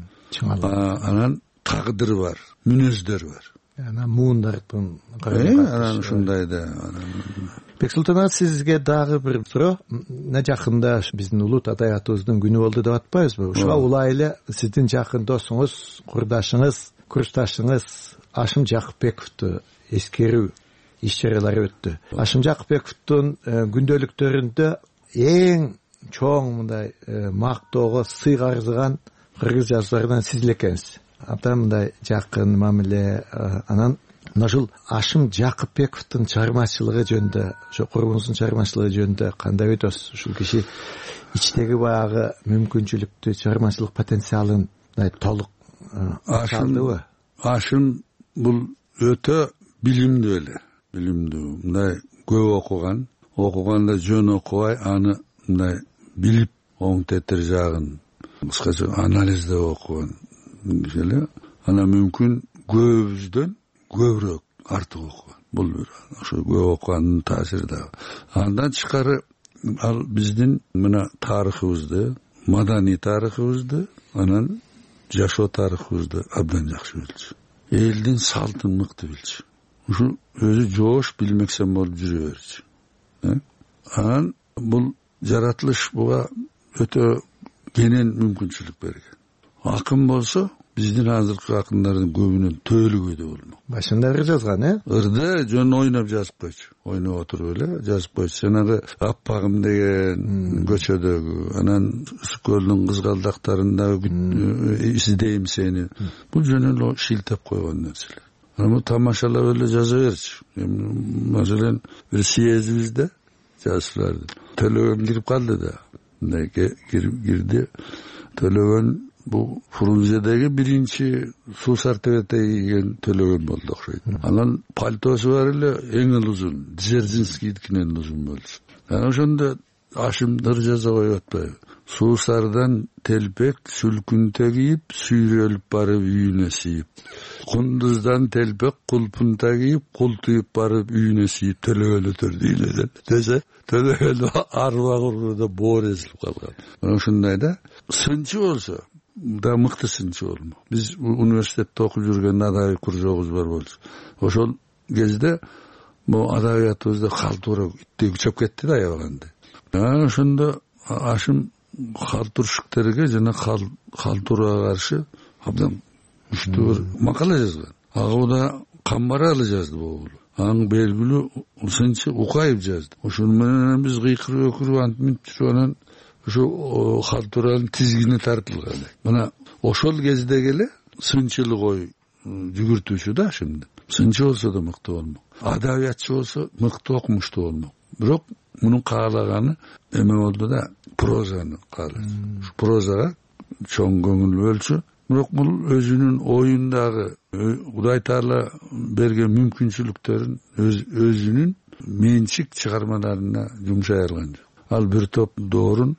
Анан тагдыр бар, мүнөздөр бар. Анан муундардын анан ушундай да. Бексултан ага, сизге дагы бир суроо. Жакында биздин улут адабиятыбыздын күнү болду деп атпайбызбы? Ушуга улай эле сиздин жакын досуңуз, курсташыңыз Ашым Жакыпбековду эскерүү иш-чаралары өттү. Ашым Жакыпбековдун күндөлүктөрүндө эң чоң мындай мактоого сый арзыган кыргыз жазууларынан сиз эле экенсиз. Абдан мындай жакын мамиле, анан мына ушул Ашым Жакыпбековдун чыгармачылыгы жөнүндө, ошо курбуңуздун чыгармачылыгы жөнүндө кандай ойдосуз? Ушул киши ичтеги баягы мүмкүнчүлүктү, чыгармачылык потенциалын толук ачардыбы? Ашым бул өтө билимдүү эле, мындай көп окуганда жөн окубай, аны мындай билип оң тетир жагын кыскача анализдеп окуган эле. Ана мүмкүн көбүбүздөн көбүрөөк артык окуган. Бул ошо көп окугандын таасири да. Андан тышкары ал биздин мына тарыхыбызды, маданий тарыхыбызды, анан жашоо тарыхыбызды абдан жакшы билчү. Элдин салтын мыкты билчү. Ушу өзү жоош билмексен болуп жүрө берчү. Анан бул жаратылыш буга өтө кенен мүмкүнчүлүк берген. Акын болсо биздин азыркы акындардын көбүнөн төөлүгөйдө болмок. Башында ыр жазган, ырды жөн ойноп жазып койчу. Ойноп отуруп эле жазып койчу. Жанагы Аппагым деген көчөдөгү, анан Ысык көлдүн кызгалдактарында издейм сени. Бул жөн эле шилтеп койгон нерселер. Анан тамашалап эле жаза берчү. Маселен бир съездибизде жазууларды Төлөгөн кирип калды да. Мындай кирди. Төлөгөн бул Фрунзедеги биринчи суусар тебете кийген Төлөгөн болду окшойт. Анан пальтосу бар эле эң узун, Дзержинскийдикинен узун болду. Анан ошондо Ашымдыр жаза коюп атпайбы? Суусардан телпек сүлкүнтө кийип, сүйрөлүп барып үйүнө сийип. Кундуздан телпек кулпунта кийип, култуюп барып үйүнө сийип, Төлөгөн өтөрдү үйүнө десе, Төлөгөн арба кургуда боор эзилип калган. Ошондой да. Сынчы болсо да мыкты сынчы болмок. Биз университетте окуп жүргөндө адабий кружогубуз бар болчу. Ошол кезде бул адабиятыбызда калтура иттей күчөп кетти да аябаганда. Ошондо Ашым калтуршуктерге жана калтурага каршы абдан күчтүү бир макала жазган. Агыбыда Камбаралы жазды бул. Аң белгилүү сынчы Укаев жазды. Ошону менен биз кыйкырып өкүрүп антип жүрүп анан ошо калтуранын тизгини тартылган. Мына ошол кездеги эле сынчылык ой жүгүртүүчү да Ашымды. Сынчы болсо да мыкты болмок. Адабиятчы болсо мыкты окумуштуу болмок. Бирок мунун каалаганы эме болду да прозаны каалады. Прозага чоң көңүл бөлчү. Бирок бул өзүнүн оюндагы Кудай Таала берген мүмкүнчүлүктөрүн өзүнүн менчик чыгармаларына жумшай алган жок. Ал бир топ доорун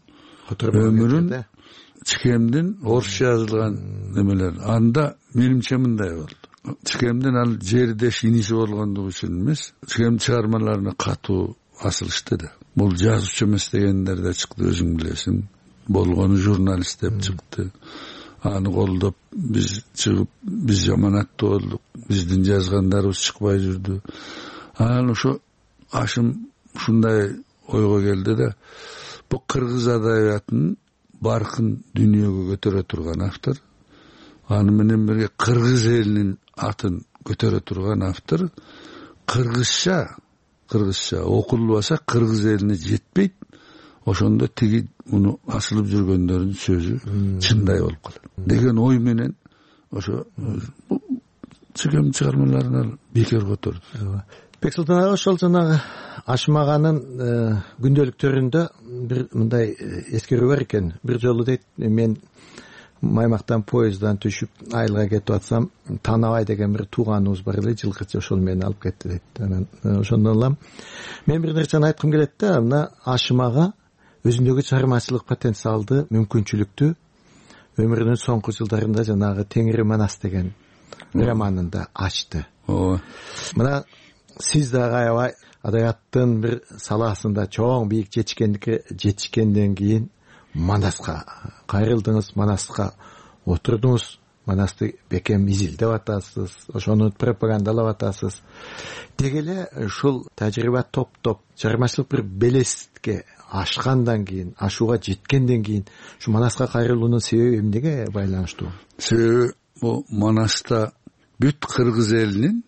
өмүрүн Чикемдин орусча жазылган немелер. Анда менимче мындай болду. Чикемдин ал жердеш иниси болгондугу үчүн эмес, Чикем чыгармаларына катуу асылышты да. Бул жазуучу эмес дегендер да чыкты, өзүң билесиң. Болгону журналист деп чыкты. Аны колдоп биз чыгып, биз жаманаттуу болдук. Биздин жазгандарыбыз чыкпай жүрдү. Анан ошо Ашым ушундай ойго келди да, бул кыргыз адабиятынын баркын дүйнөгө көтөрө турган автор, аны менен бирге кыргыз элинин атын көтөрө турган автор, кыргызча окулбаса кыргыз элине жетпейт. Ошондо тиги муну асылып жүргөндөрдүн сөзү чындай болуп калат деген ой менен ошо Чикем чыгармаларын бекер которду. Бексултан ага, ошол жанагы Ашым аганын күндөлүктөрүндө бир мындай эскерүү бар экен. Бир жолу дейт, мен Маймактан поезддан түшүп айылга кетип атсам, Танабай деген бир тууганыбыз бар эле, жылкычы, ошол мени алып кетти дейт. Анан ошондон улам мен бир нерсени айткым келет да, мына Ашым ага өзүндөгү чыгармачылык потенциалды, мүмкүнчүлүктү өмүрүнүн соңку жылдарында жанагы Теңири Манас деген романында ачты. Мына сиз дагы аябай адабияттын бир салаасында чоң бийик жетишкенден кийин Манаска кайрылдыңыз, Манаска отурдуңуз, Манасты бекем изилдеп атасыз, ошону пропагандалап атасыз. Деги эле ушул тажрыйба топтоп чыгармачылык бир белестикке ашкандан кийин, ашууга жеткенден кийин ушу Манаска кайрылуунун себеби эмнеге байланыштуу? Себеби бул Манаста бүт кыргыз элинин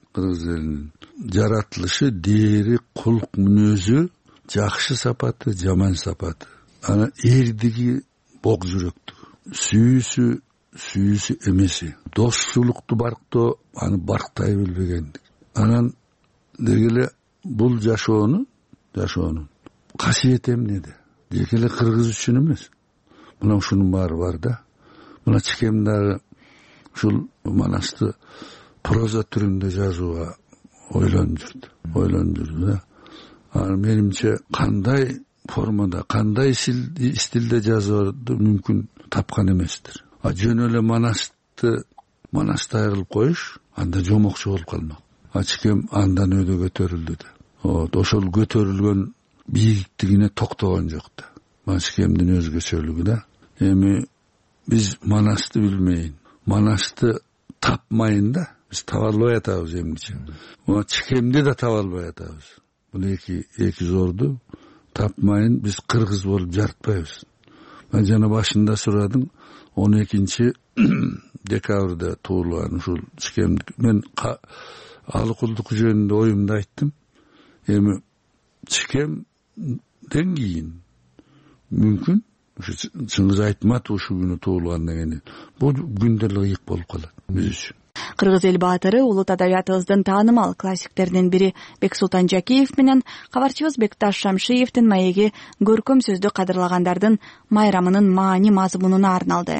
жаратылышы, дээри, кулк мүнөзү, жакшы сапаты, жаман сапаты. Ана эрдиги бок жүрөктүгү, сүйүүсү эмеси, достуулукту барктоо аны барктай билбегендик. Анан деги эле бул жашоонун касиети эмнеде? Деги эле кыргыз үчүн эмес. Мына ушунун баары бар да. Мына чекем дагы ушул Манасты проза түрүндө жазууга ойлонуп жүрдү да. Менимче кандай формада, кандай стилде жазууду мүмкүн тапкан эместир. Жөн эле Манастай кылып коюш анда жомокчу болуп калмак. Чекем андан өйдө көтөрүлдү да. Ошол көтөрүлгөн бийиктигине токтогон жок да. Чекемдин өзгөчөлүгү да. Эми биз Манасты билмейин, Манасты тапмайын да. Биз таба албай атабыз эмгиче. Чекемди да таба албай атабыз. Бул эки зорду тапмайын биз кыргыз болуп жарытпайбыз. Мен жана башында сурадым, 12 декабрда туулган ушул чекем. Мен алыкулдук жөнүндө оюмду айттым. Эми чекемден кийин мүмкүн Чыңгыз Айтматов ушул күнү туулгандан кийин бул күндөр ыйык болуп калат биз үчүн. Кыргыз эл баатыры улут адабиятыбыздын таанымал классиктеринин бири Бексултан Жакиев менен кабарчыбыз Бекташ Шамшиевдин маеги көркөм сөздү кадырлагандардын майрамынын маани мазмунуна арналды.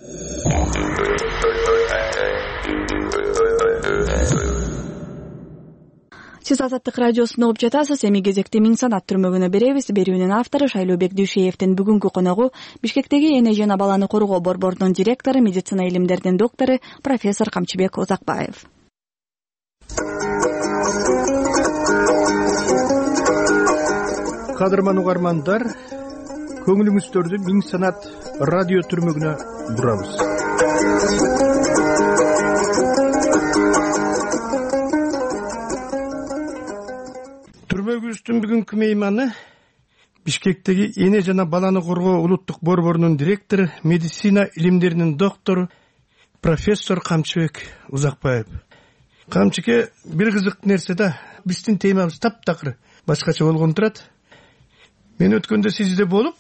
Сиз Азаттык радиосун угуп жатасыз. Эми кезекте Миң санат түрмөгүнө беребиз. Берүүнүн автору Шайлообек Дүйшеевдин бүгүнкү коногу Бишкектеги эне жана баланы коргоо борборунун директору, медицина илимдеринин доктору профессор Камчыбек Узакбаев. Кадырман угармандар, көңүлүңүздөрдү Миң санат радио түрмөгүнө бурабыз. Түрмөгүбүздүн бүгүнкү мейманы Бишкектеги эне жана баланы коргоо улуттук борборунун директору, медицина илимдеринин доктору профессор Камчыбек Узакбаев. Камчыке, бир кызык нерсе да, биздин темабыз таптакыр башкача болгон турат. Мен өткөндө сизде болуп,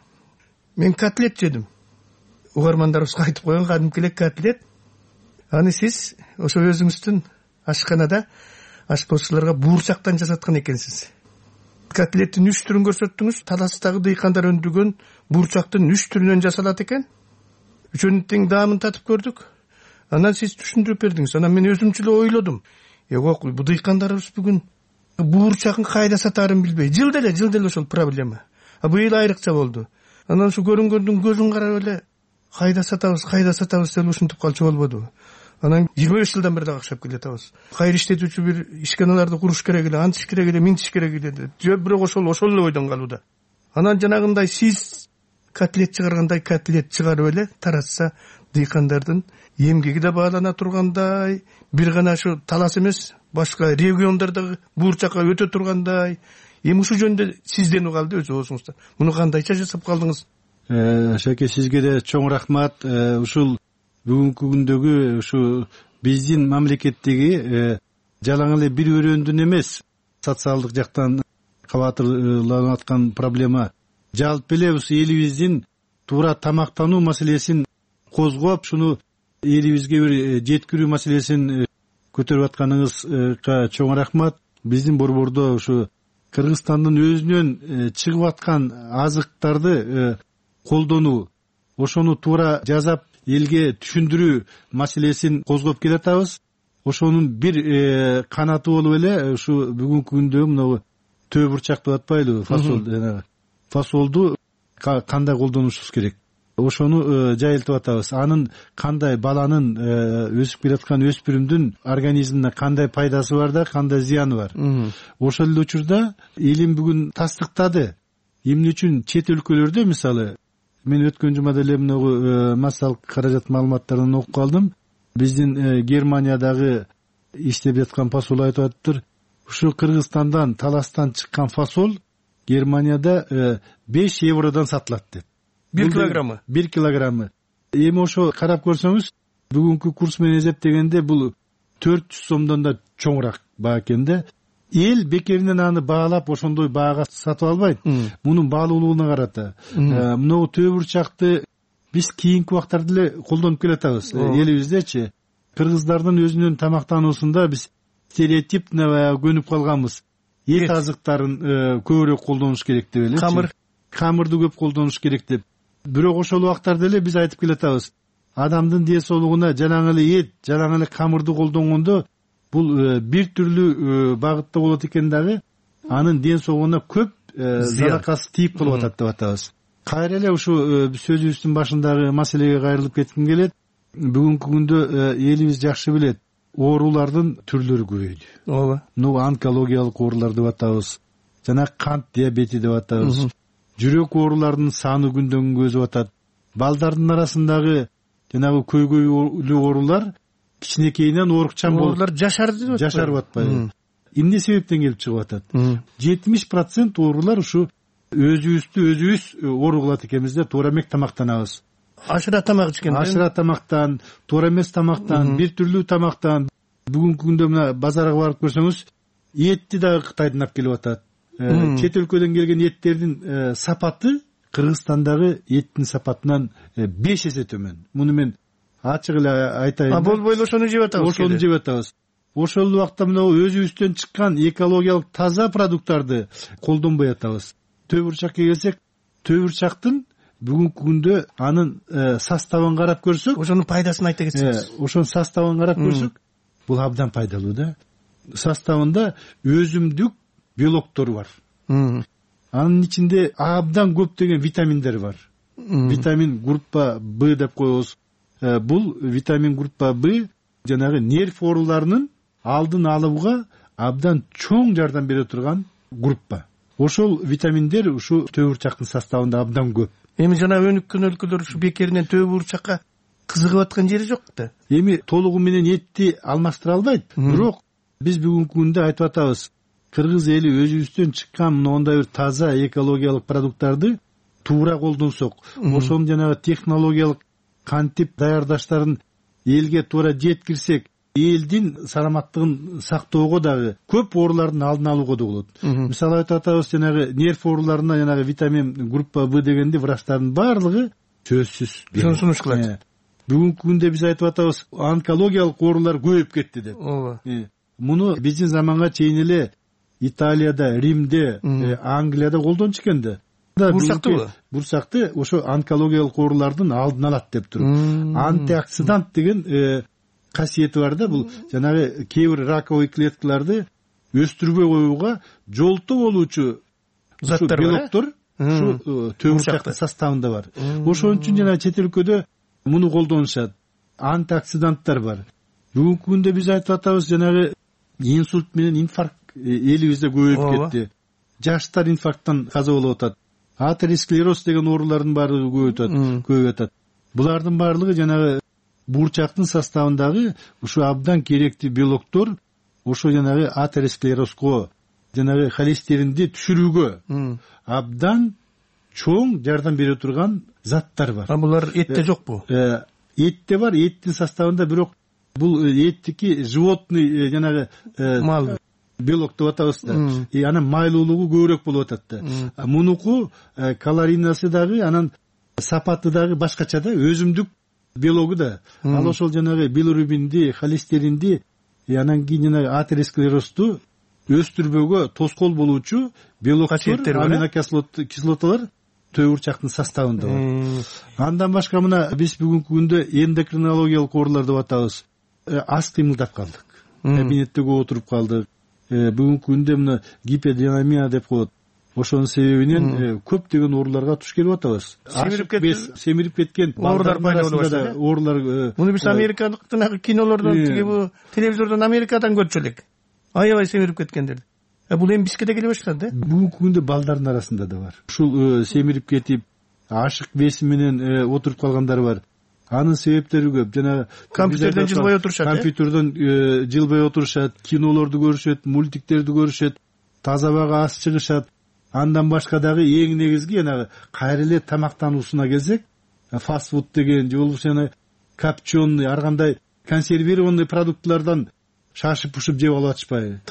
мен котлет жедим. Угармандарыбызга айтып койгон кадимки эле котлет. Аны сиз ошо өзүңүздүн ашканада ашпозчуларга буурчактан жасаткан экенсиз. Котлеттин 3 түрүн көрсөттүңүз. Таластагы дыйкандар өндүргөн буурчактын 3 түрүнөн жасалат экен. Үчөөнүн тең даамын татып көрдүк. Анан сиз түшүндүрүп бердиңиз. Анан мен өзүмчө эле ойлодум. Бу дыйкандарыбыз бүгүн буурчагын кайда сатаарын билбей, жылда эле ошол проблема. Быйыл айрыкча болду. Анан ушу көрүнгөндүн көзүн карап эле кайда сатабыз деп ушинтип калчу болбодубу? Анан 25 жылдан бери дагы акчап келатабыз. Кайыр иштетүүчү бир ишканаларды куруш керек эле, антиш керек эле, минтиш керек эле деп. Бирок ошол эле ойдон калууда. Анан жанагындай сиз котлет чыгаргандай котлет чыгарып эле таратса, дыйкандардын эмгеги да баалана тургандай, бир гана ушу Талас эмес, башка региондордогу буурчакка өтө тургандай. Эми ушул жөнүндө сизден угалды өз оозуңуздан. Муну кандайча жасап калдыңыз? Шаке, сизге да чоң рахмат. Ушул бүгүнкү күндөгү ушу биздин мамлекеттеги жалаң эле бир өрөөндүн эмес, социалдык жактан кабатырланып аткан проблема. Жалпы эле ушу элибиздин туура тамактануу маселесин козгоп, шуну элибизге бир жеткирүү маселесин көтөрүп атканыңызга чоң рахмат. Биздин борбордо ушу Кыргызстандын өзүнөн чыгып аткан азыктарды колдонуу, ошону туура жасап элге түшүндүрүү маселесин козгоп келатабыз. Ошонун бир канаты болуп эле ушу бүгүнкү күндө мына төө бурчак деп атпайлыбы, фасолду кандай колдонушубуз керек, ошону жайылтып атабыз. Анын кандай баланын өсүп келаткан өспүрүмдүн организмине кандай пайдасы бар да кандай зыяны бар. Ошол эле учурда элим бүгүн тастыктады. Эмне үчүн чет өлкөлөрдө, мисалы, мен өткөн жумада эле мына массалык каражат маалыматтарын окуп калдым. Биздин Германиядагы иштеп жаткан посол айтып атыптыр. Ушу Кыргызстандан, Таластан чыккан фасол Германияда 5 евродан сатылат деп. 1 килограммы. 1 килограммы. Эми ошо карап көрсөңүз, бүгүнкү курс менен эсептегенде бул 400 сомдон да чоңураак баа экен да. Эл бекеринен аны баалап ошондой баага сатып албайт. Мунун баалуулугуна карата. Мына төө бурчакты биз кийинки убактарда эле колдонуп келатабыз элибиздечи. Кыргыздардын өзүнүн тамактануусунда биз стереотипно баягы көнүп калганбыз. Эт азыктарын көбүрөөк колдонуш керек деп эле. Камырды көп колдонуш керек деп. Бирок ошол убактарда эле биз айтып келатабыз. Адамдын ден соолугуна жалаң эле эт, жалаң эле камырды колдонгондо бул бир түрлүү багытта болот экен дагы, анын ден соолугуна көп заракасы тийип калып атат деп атабыз. Кайра эле ушу сөзүбүздүн башындагы маселеге кайрылып кетким келет. Бүгүнкү күндө элибиз жакшы билет, оорулардын түрлөрү көбөйдү. Ооба. Онкологиялык оорулар деп атабыз. Жана кант диабети деп атабыз. Жүрөк ооруларынын саны күндөн күнгө өсүп атат. Балдардын арасындагы жанагы көйгөйлүү оорулар кичинекейинен оорукчан болуп жашарып атпайбы? Эмне себептен келип чыгып атат? 70% оорулар ушу өзүбүз оору кылат экенбиз деп туура эмес тамактанабыз. Ашыра тамак ичкен. Ашыра тамактан, туура эмес тамактан, бир түрлүү тамактан. Бүгүнкү күндө мына базарга барып көрсөңүз, этти дагы Кытайдан алып келип атат. Чет өлкөдөн келген эттердин сапаты Кыргызстандагы эттин сапатынан 5 эсе төмөн. Муну мен ачык эле айтайын. Болбойлу ошону жеп атабыз. Ошону жеп атабыз. Ошол убакта мына өзүбүздөн чыккан экологиялык таза продукттарды колдонбой атабыз. Төбүрчакка келсек, төбүрчактын бүгүнкү күндө анын составын карап көрсөк, ошонун пайдасын айта кетсеңиз. Ошонун составын карап көрсөк, бул абдан пайдалуу да. Составында өзүмдүк белоктор бар. Анын ичинде абдан көптөгөн витаминдер бар. Витамин группа Б деп коебуз. Бул витамин группа Б жанагы нерв ооруларынын алдын алууга абдан чоң жардам бере турган группа. Ошол витаминдер ушу төбүрчактын составында абдан көп. Эми жана өнүккөн өлкөлөр ушу бекеринен төбүрчакка кызыгып аткан жери жок да. Эми толугу менен этти алмаштыра албайт. Бирок биз бүгүнкү күндө айтып атабыз. Кыргыз эли өзүбүздөн чыккан мындай бир таза экологиялык продукттарды туура колдонсок, ошонун жанагы технологиялык кантип даярдаштарын элге туура жеткирсек, элдин саламаттыгын сактоого дагы көп оорулардын алдын алууга да болот. Мисалы айтып атабыз, жанагы нерв ооруларына жанагы витамин группа Б дегенде врачтардын баардыгы сөзсүз сунуш кылат. Бүгүнкү күндө биз айтып атабыз, онкологиялык оорулар көбөйүп кетти деп. Муну биздин заманга чейин эле Италияда, Римде, Англияда колдончу экен да. Бурсакты ошо онкологиялык оорулардын алдын алат деп туруп. Антиоксидант деген касиети бар да, бул жанагы кээ бир раковый клеткаларды өстүрбөй коюуга жолтоо болуучу белоктор ушу төбүрчактын составында бар. Ошон үчүн жана чет өлкөдө муну колдонушат. Антиоксиданттар бар. Бүгүнкү күндө биз айтып атабыз, жанагы инсульт менен инфаркт элибизде көбөйүп кетти. Жаштар инфаркттан каза болуп атат. Атеросклероз деген оорулардын баардыгы көбөйүп атат. Булардын баардыгы жанагы буурчактын составындагы ушу абдан керектүү белоктор ошо жанагы атеросклерозго, жанагы холестеринди түшүрүүгө абдан чоң жардам бере турган заттар бар. Булар этте жокпу? Этте бар, эттин составында, бирок бул эттики животный жанагы мал белок деп атабыз да. Анан майлуулугу көбүрөөк болуп атат да. Мунуку калорийнасы дагы, анан сапаты дагы башкача да, өзүмдүк белогу да. Ал ошол жанагы билирубинди, холестеринди, анан кийин жанагы атеросклерозду өстүрбөөгө тоскоол болуучу белоктор, аминокислоталар төбүрчактын составында бар. Андан башка мына биз бүгүнкү күндө эндокринологиялык оорулар деп атабыз. Аз кыймылдап калдык. Кабинетте көп отуруп калдык. Бүгүнкү күндө мына гиподинамия деп коет. Ошонун себебинен көптөгөн ооруларга туш келип атабыз. Семирип кеткен оорулар пайда болуп баштады. Оорулар. Муну биз америкалык кинолордон, бу телевизордон Америкадан көрчү элек. Аябай семирип кеткендерди. Бул эми бизге да келе баштады да. Бүгүнкү күндө балдардын арасында да бар. Ушул семирип кетип, ашык беси менен отуруп калгандар бар. Анын себептери көп. Жана компьютерден жылбай отурушат. Компьютерден жылбай отурушат, кинолорду көрүшөт, мультиктерди көрүшөт, таза абага аз чыгышат. Андан башка дагы эң негизги жанагы кайра эле тамактануусуна келсек, фастфуд деген же болбосо жана копченый, ар кандай консервированный продуктлардан шашып-пушуп жеп алып атышпайбы?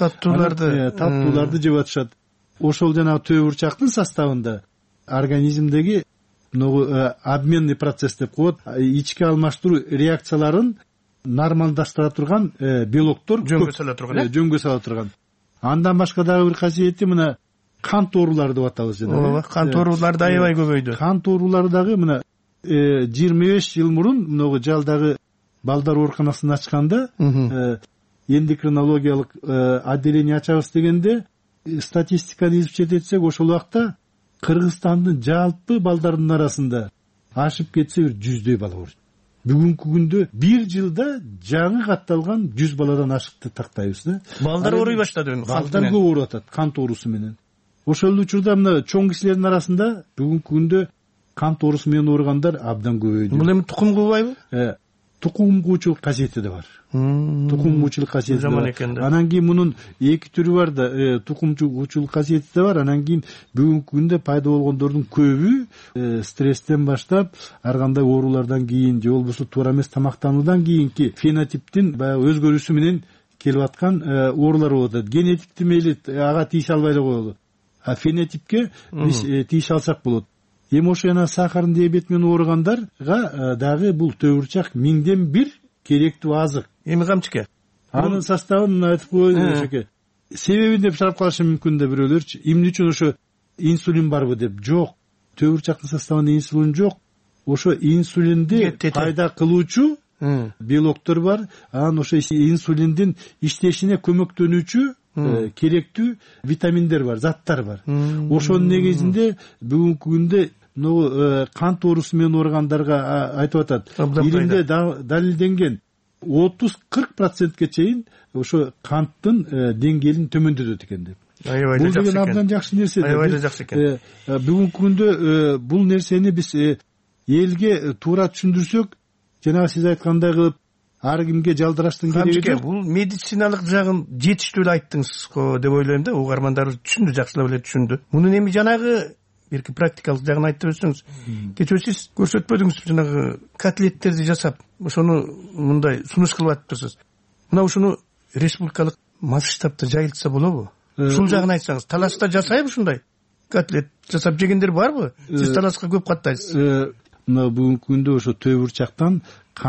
Таттууларды жеп атышат. Ошол жанагы төбүрчактын составында организмдеги обменный процесс деп коет, ички алмаштыруу реакцияларын нормалдаштыра турган белоктор жөнгө сала турган. Андан башка дагы бир касиети мына кант оорулары деп атабыз жана. Ооба, кант оорулары да аябай көбөйдү. Кант оорулары дагы мына 25 жыл мурун могу жалдагы балдар ооруканасын ачканда эндокринологиялык отделение ачабыз дегенде статистиканы изучать этсек ошол убакта Кыргызстандын жалпы балдардын арасында ашып кетсе бир 100дөй бала бар. Бүгүнкү күндө бир жылда жаңы катталган 100 баладан ашыкты тактайбыз да. Балдар ооруй баштады. Балдар көп ооруп атат кант оорусу менен. Ошол учурда мына чоң кишилердин арасында бүгүнкү күндө кант оорусу менен ооругандар абдан көбөйдү. Бул эми тукум куубайбы? Тукум куучулук касиети да бар. Тукум куучулук касиети бар. Анан кийин мунун эки түрү бар да, тукум куучулук касиети да бар. Анан кийин бүгүнкү күндө пайда болгондордун көбү стресстен баштап, ар кандай оорулардан кийин же болбосо туура эмес тамактануудан кийинки фенотиптин баягы өзгөрүүсү менен келип аткан оорулар болуп атат. Генетикти мейли ага тийише албай эле коелу. А фенотипке биз тийише алсак болот. Эми ошо жана сахардын диабети менен ооругандарга дагы бул төбүрчак 1000ден 1 керектүү азык. Эми камчыке. Анын составын айтып коеюн ошоке. Себебин деп сурап калышы мүмкүн да бирөөлөрчү. Эмне үчүн ошо инсулин барбы деп? Жок. Төбүрчактын составында инсулин жок. Ошо инсулинди пайда кылуучу белоктор бар. Анан ошо инсулиндин иштешине көмөктөнүүчү керектүү витаминдер бар, заттар бар. Ошонун негизинде бүгүнкү күндө кант оорусу менен ооругандарга айтып атат. Илимде далилденген 30-40%ке чейин ошо канттын деңгээлин төмөндөтөт экен деп. Бул деген абдан жакшы нерсе. Аябай жакшы экен. Бүгүнкү күндө бул нерсени биз элге туура түшүндүрсөк, жана сиз айткандай кылып ар кимге жалдыраштын кереги жок. Бул медициналык жагын жетиштүү эле айттыңыз го деп ойлойм да. Угармандар түшүндү, жакшылап эле түшүндү. Мунун эми жанагы бирки практикалык жагын айтып өтсөңүз. Кечээ сиз көрсөтпөдүңүз жанагы котлеттерди жасап, ошону мындай сунуш кылып атыптырсыз. Мына ушуну республикалык масштабта жайылтса болобу? Ушул жагын айтсаңыз, Таласта жасайбы ушундай? Котлет жасап жегендер барбы? Сиз Таласка көп каттайсыз. Мына бүгүнкү күндө ошо төбүрчактан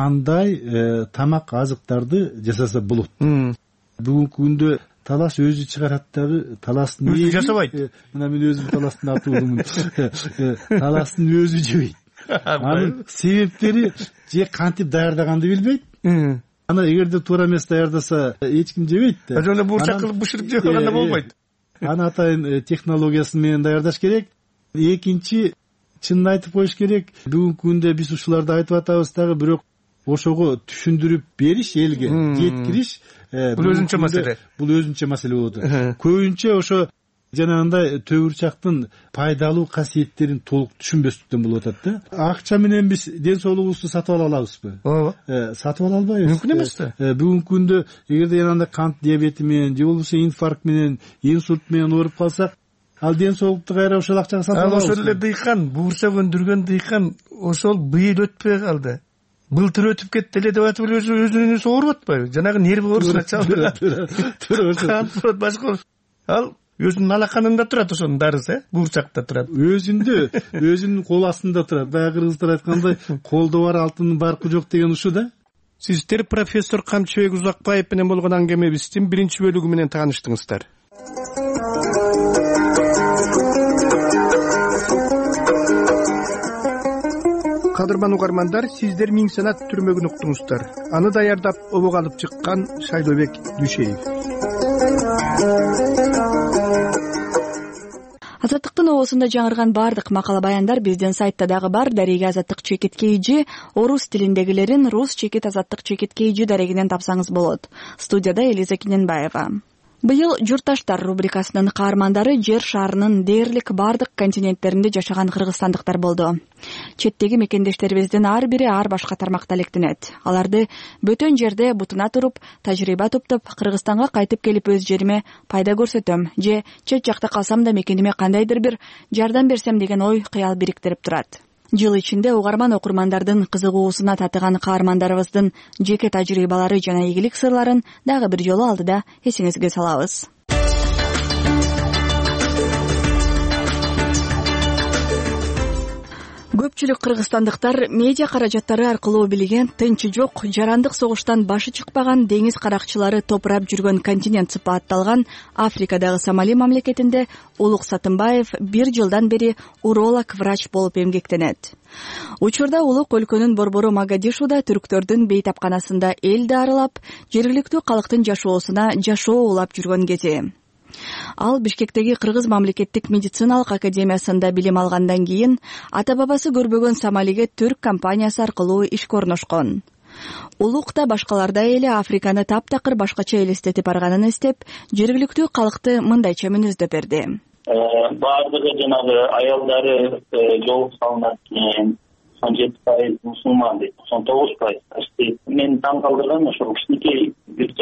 кандай тамак азыктарды жасаса болот. Бүгүнкү күндө Талас өзү чыгарат дагы, Таластын өзү жасабайт. Мына мен өзүм Таластын атуудумун. Таластын өзү жебейт. Анын себептери же кантип даярдаганды билбейт. Ана эгерде туура эмес даярдаса эч ким жебейт да. Ошондо буурчак кылып бышырып жеп алганда болбойт. Аны атайын технологиясы менен даярдаш керек. Экинчи, чынын айтып коюш керек, бүгүнкү күндө биз ушуларды айтып атабыз дагы, бирок ошого түшүндүрүп бериш, элге жеткириш бул өзүнчө маселе. Бул өзүнчө маселе болот. Көбүнчө ошо жанагындай төбүрчактын пайдалуу касиеттерин толук түшүнбөстүктөн болуп атат да. Акча менен биз ден соолугубузду сатып ала алабызбы? Ооба. Сатып ала албайбыз. Мүмкүн эмес да. Бүгүнкү күндө эгерде жанагындай кант диабети менен же болбосо инфаркт менен, инсульт менен ооруп калсак, ал ден соолукту кайра ошол акчага сатып алабыз. Ошол эле дыйкан, буурчак өндүргөн дыйкан ошол быйыл өтпөй калды. Былтыр өтүп кетти эле деп айтып өзүнүн өзү ооруп атпайбы? Жанагы нерв оорусуна чалдырат. Туура. Башка ал өзүнүн алаканында турат, ошонун дарысы, буурчакта турат. Өзүнүн кол астында турат. Баягы кыргыздар айткандай, колдо бар алтындын баркы жок деген ушу да. Сиздер профессор Камчыбек Узакбаев менен болгон аңгемебиздин биринчи бөлүгү менен тааныштыңыздар. Кадырман угармандар, сиздер Миң санат түрмөгүн уктуңуздар. Аны даярдап обого алып чыккан Шайлообек Дүйшеев. Азаттыктын обосунда жаңырган бардык макала баяндар биздин сайтта дагы бар. Дареги Азаттык чекит KG, орус тилиндегилерин рус чекит Азаттык чекит KG дарегинен тапсаңыз болот. Студияда Элиза Киненбаева. Быйыл журтташтар рубрикасынын каармандары жер шарынын дээрлик бардык континенттеринде жашаган кыргызстандыктар болду. Четтеги мекендештерибиздин ар бири ар башка тармакта электенет. Аларды бөтөн жерде бутуна туруп, тажрыйба топтоп, Кыргызстанга кайтып келип өз жериме пайда көрсөтөм же чет жакта калсам да мекениме кандайдыр бир жардам берсем деген ой кыял бириктирип турат. Жыл ичинде угарман окурмандардын кызыгуусуна татыган каармандарыбыздын жеке тажрыйбалары жана ийгилик сырларын дагы бир жолу алдыда эсиңизге салабыз. Көпчүлүк кыргызстандыктар медиа каражаттары аркылуу билген тынчы жок, жарандык согуштан башы чыкпаган деңиз каракчылары топурап жүргөн континент сыпатталган Африкадагы Сомали мамлекетинде Улук Сатымбаев 1 жылдан бери уролог врач болуп эмгектенет. Учурда Улук өлкөнүн борбору Могадишуда түрктөрдүн бейтапканасында элди аралап, жергиликтүү калктын жашоосуна жашоо улап жүргөн кези. Ал Бишкектеги Кыргыз мамлекеттик медициналык академиясында билим алгандан кийин ата-бабасы көрбөгөн Сомалиге түрк компаниясы аркылуу ишке орношкон. Улук да башкалардай эле Африканы таптакыр башкача элестетип барганын эстеп, жергиликтүү калкты мындайча мүнөздөп берди. Баардыгы жанагы аялдары жол салынат экен, 17% мусулман дейт, 19%. Мен таң калтырган ошол кичинекей 1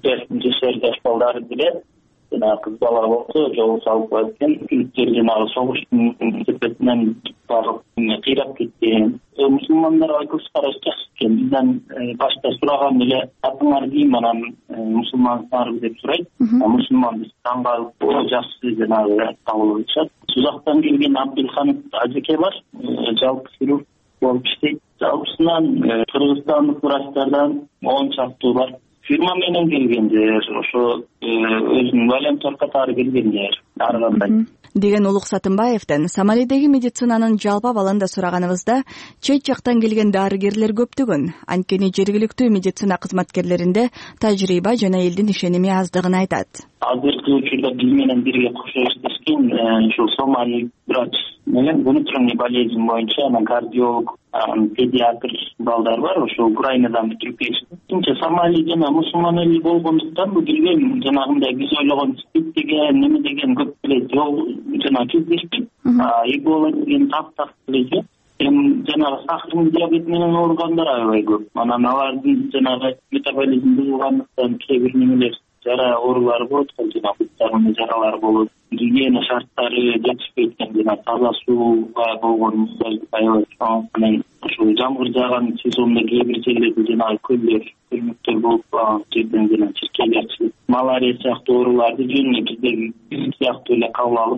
жаш балдары деле кыз бала болсо жол салып коет экен. Күлүктөр жанагы согуштун себебинен багып кыйрап кеткен. Мусулмандар айтылыш караш жакшы экен. Бизден башта сураган эле атыңар ким, анан мусулмансыңарбы деп сурайт. Мусулман биз таң калып жакшы жанагы кабыл кылышат. Сузактан келген Абдулхан ажеке бар, жалпы хирург болуп иштейт. Жалпысынан кыргызстандык врачтардан 10 чактуу бар. Фирма менен келгендер, ошо өзүнүн волонтер катары келгендер, ар кандай. Деген Улук Сатымбаевден Сомалидеги медицинанын жалпы абалын да сураганыбызда, чет жактан келген дарыгерлер көптүгүн, анткени жергиликтүү медицина кызматкерлеринде тажрыйба жана элдин ишеними аздыгын айтат. Азыркы учурда биз менен бирге кошо иштешкен ушул Сомали врач менен внутренний болезнь боюнча анан кардиолог, педиатр балдар бар, ошо Украинадан бүтүрүп келишти. Тинче Сомали жана мусулман эли болгондуктан бул билген жанагындай биз ойлогон спид деген, неме деген көп эле жол жана кездешпейт. Эбола деген таптак эле жок. Жанагы сахарный диабет менен ооругандар аябай көп. Анан алардын жанагы метаболизм бузулгандыктан кээ бир немелер жара оорулары болот, жана буттарында жаралар болот. Гигиена шарттары жетишпейт экен, жана таза сууга болгон аябай чоң. Анан ушул жамгыр жааган сезонда кээ бир жерлерде жанагы көлдөр, көлмөктөр болуп жерден жана чиркейлер чыгып, малария сыяктуу ооруларды жөнүнө биздеги сыяктуу эле кабыл алып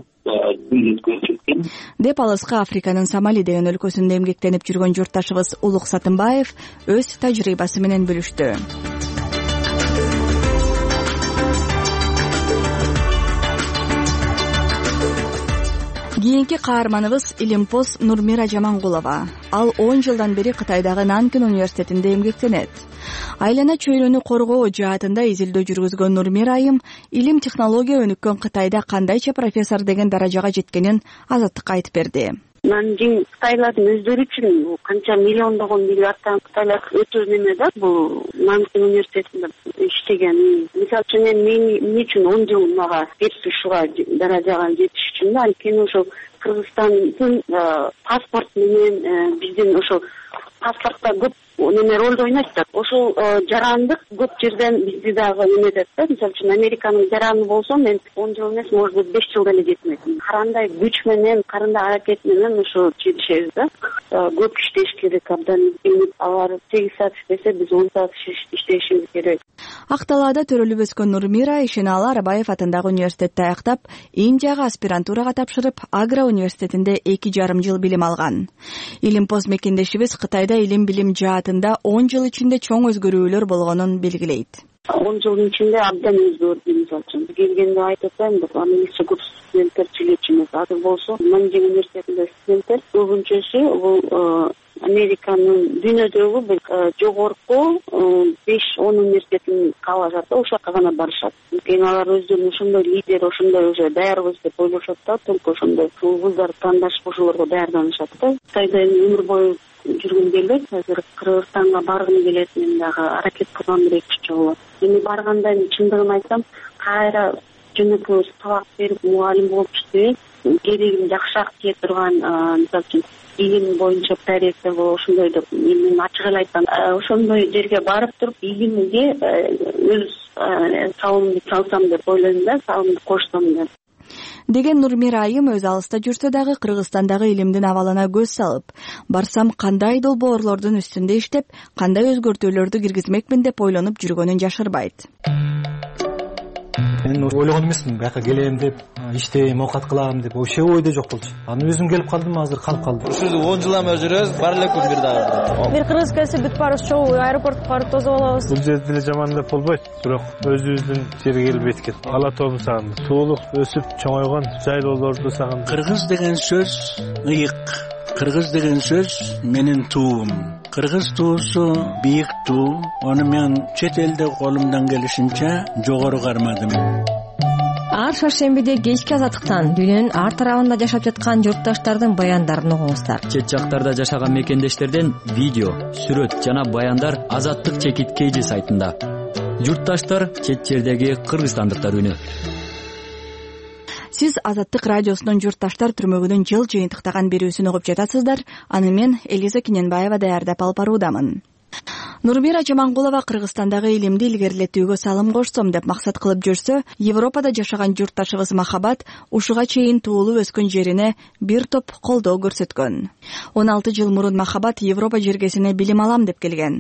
деп алыска Африканын Сомали деген өлкөсүндө эмгектенип жүргөн журтташыбыз Улук Сатымбаев өз тажрыйбасы менен бөлүштү. Кийинки каарманыбыз Илимпоз Нурмира Жамангулова. Ал 10 жылдан бери Кытайдагы Нанкин университетинде эмгектенет. Айлана чөйрөнү коргоо жаатында изилдөө жүргүзгөн Нурмира айым илим технология өнүккөн Кытайда кандайча профессор деген даражага жеткенин Азаттыкка айтып берди. Нанкин Кытайлардын өздөрү үчүн канча миллиондогон миллиардтан Кытайлар өтө неме да, бул Нанкин университетинде иштеген. Мисалы үчүн эмне үчүн 10 жыл мага кетти ушуга даражага жетиш үчүн да, анткени ошол Кыргызстандын паспорт менен биздин ошол паспортто көп неме ролду ойнойт да. Ошол жарандык көп жерден бизди дагы неметет да. Мисалы үчүн Американын жараны болсо мен 10 жыл эмес, может быть 5 жыл деле жетмек. Кандай күч менен, кандай аракет менен ошо жетишебиз да. Көп иштеш керек, абдан изденип, алар 8 саат иштесе, биз 10 саат иштешибиз керек. Акталаада төрөлүп өскөн Нурмира Ишеналы Арабаев атындагы университетти аяктап, Индияга аспирантурага тапшырып, Агра университетинде 2,5 жыл билим алган. Илимпоз мекендешибиз Кытайда илим-билим жаатында 10 жыл ичинде чоң өзгөрүүлөр болгонун белгилейт. 10 жылдын ичинде абдан өзгөрдү. Мисалы үчүн келгенде айтып атайын, англисче көп студенттер сүйлөчү эмес. Азыр болсо Нанкин университетинде студенттер көбүнчөсү бул Американын дүйнөдөгү бир жогорку 5-10 университетин каалашат да, ошол жака гана барышат. Анткени алар өздөрүн ошондой лидер, ошондой уже даярбыз деп ойлошот да, только ошондой вуздар тандашып ошолорго даярданышат да. Кытайда өмүр бою жүргүм келбейт, азыр Кыргызстанга баргым келет, мен дагы аракет кылгам 1-2 жолу. Эми барганда чындыгын айтсам, кайра жөнөкөй сабак берип мугалим болуп иштебейт, керегин жакшыраак тие турган, мисалы үчүн илим боюнча проекттер ошондой деп мен ачык эле айтсам, ошондой жерге барып туруп илимге өз салымымды салсам деп ойлойм да, салымымды кошсом деп. Деген Нурмира айым өз алыста жүрсө дагы Кыргызстандагы илимдин абалына көз салып, барсам кандай долбоорлордун үстүндө иштеп, кандай өзгөртүүлөрдү киргизмекмин деп ойлонуп жүргөнүн жашырбайт. мен ойлогон эмесмин бияка келем деп, иштейм, оокат кылам деп, вообще ойдо жок болчу. Аны өзүм келип калдым, азыр калып калдым. Ушул 10 жылдан бери жүрөбүз, бар эле күн бир дагы. Бир кыргыз келсе бүт баарыбыз чогуу аэропортко барып тосуп алабыз. Бул жерде деле жаман деп болбойт, бирок өзүбүздүн жерге келип эткет. Ала тообун сагындым. Суулук өсүп чоңойгон жайлоолорду сагындым. Кыргыз деген сөз ыйык. Кыргыз деген сөз менин туум. Кыргыз туусу бийик туу. Аны мен чет элде колумдан келишинче жогору кармадым. Ар шаршембиде кечки азаттыктан дүйнөнүн ар тарабында жашап жаткан журтташтардын баяндарын угуңуздар. Чет жактарда жашаган мекендештерден видео, сүрөт жана баяндар Азаттык чекит KG сайтында. Журтташтар чет жердеги кыргызстандыктар үнү. Сиз Азаттык радиосунун журтташтар түрмөгүнүн жыл жыйынтыктаган берүүсүн угуп жатасыздар. Аны мен Элиза Кененбаева даярдап алып баруудамын. Нурмира Жамангулова Кыргызстандагы илимди илгерилетүүгө салым кошсом деп максат кылып жүрсө, Европада жашаган журтташыбыз Махабат ушуга чейин туулуп өскөн жерине бир топ колдоо көрсөткөн. 16 жыл мурун Махабат Европа жергесине билим алам деп келген.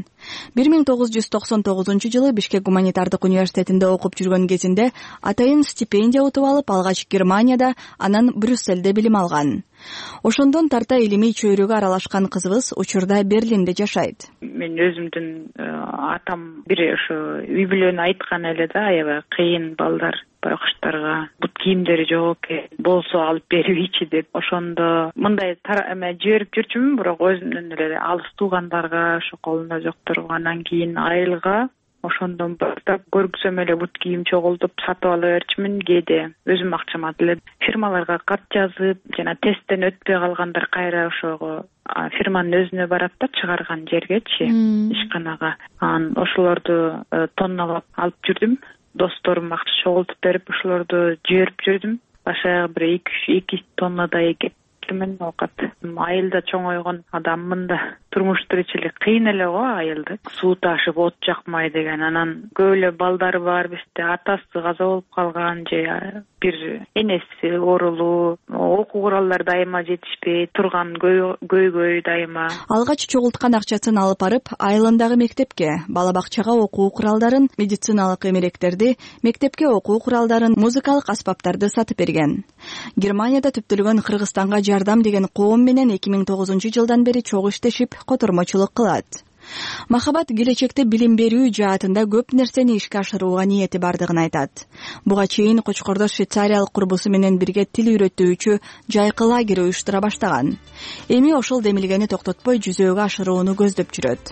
1999 жылы Бишкек университетинде окуп жүргөн кезинде атайын стипендия утуп алып, алгач Германияда, анан Брюссельде билим алган. Ошондон тарта илимий чөйрөгө аралашкан кызыбыз учурда Берлинде жашайт. Мен өзүмдүн атам бир ошо үй бүлөнү айткан эле да, аябай кыйын балдар байкуштарга бут кийимдери жок экен, болсо алып бербейчи деп. Ошондо мындай жиберип жүрчүмүн, бирок өзүмдүн эле алыс туугандарга, ошо колунда жокторго, анан кийин айылга ошондон баштап көргүсөм эле бут кийим чогултуп сатып ала берчүмүн. Кээде өзүм акчама деле фирмаларга кат жазып, жана тесттен өтпөй калгандар кайра ошого фирманын өзүнө барат да, чыгарган жергечи, ишканага. Анан ошолорду тонналап алып жүрдүм. Досторум акча чогултуп берип, ошолорду жиберип жүрдүм. Башаяк бир 2 тоннадай кеткенмин оокат. Айылда чоңойгон адаммын да. Турмуш тиричилик кыйын эле го айылда. Суу ташып, от жакмай деген. Анан көп эле балдар бар бизде. Атасы каза болуп калган же бир энеси оорулуу. Окуу куралдар дайыма жетишпей турган, көйгөй дайыма. Алгач чогулткан акчасын алып барып, айылындагы мектепке, бала бакчага окуу куралдарын, медициналык эмеректерди, мектепке окуу куралдарын, музыкалык аспаптарды сатып берген. Германияда түптөлгөн Кыргызстанга жардам деген коом менен 2009 жылдан бери чогуу иштешип, котормочулук кылат. Махабат келечекте билим берүү жаатында көп нерсени ишке ашырууга ниети бардыгын айтат. Буга чейин Кочкордо швейцариялык курбусу менен бирге тил үйрөтүүчү жайкы лагерь уюштура баштаган. Эми ошол демилгени токтотпой жүзөөгө ашырууну көздөп жүрөт.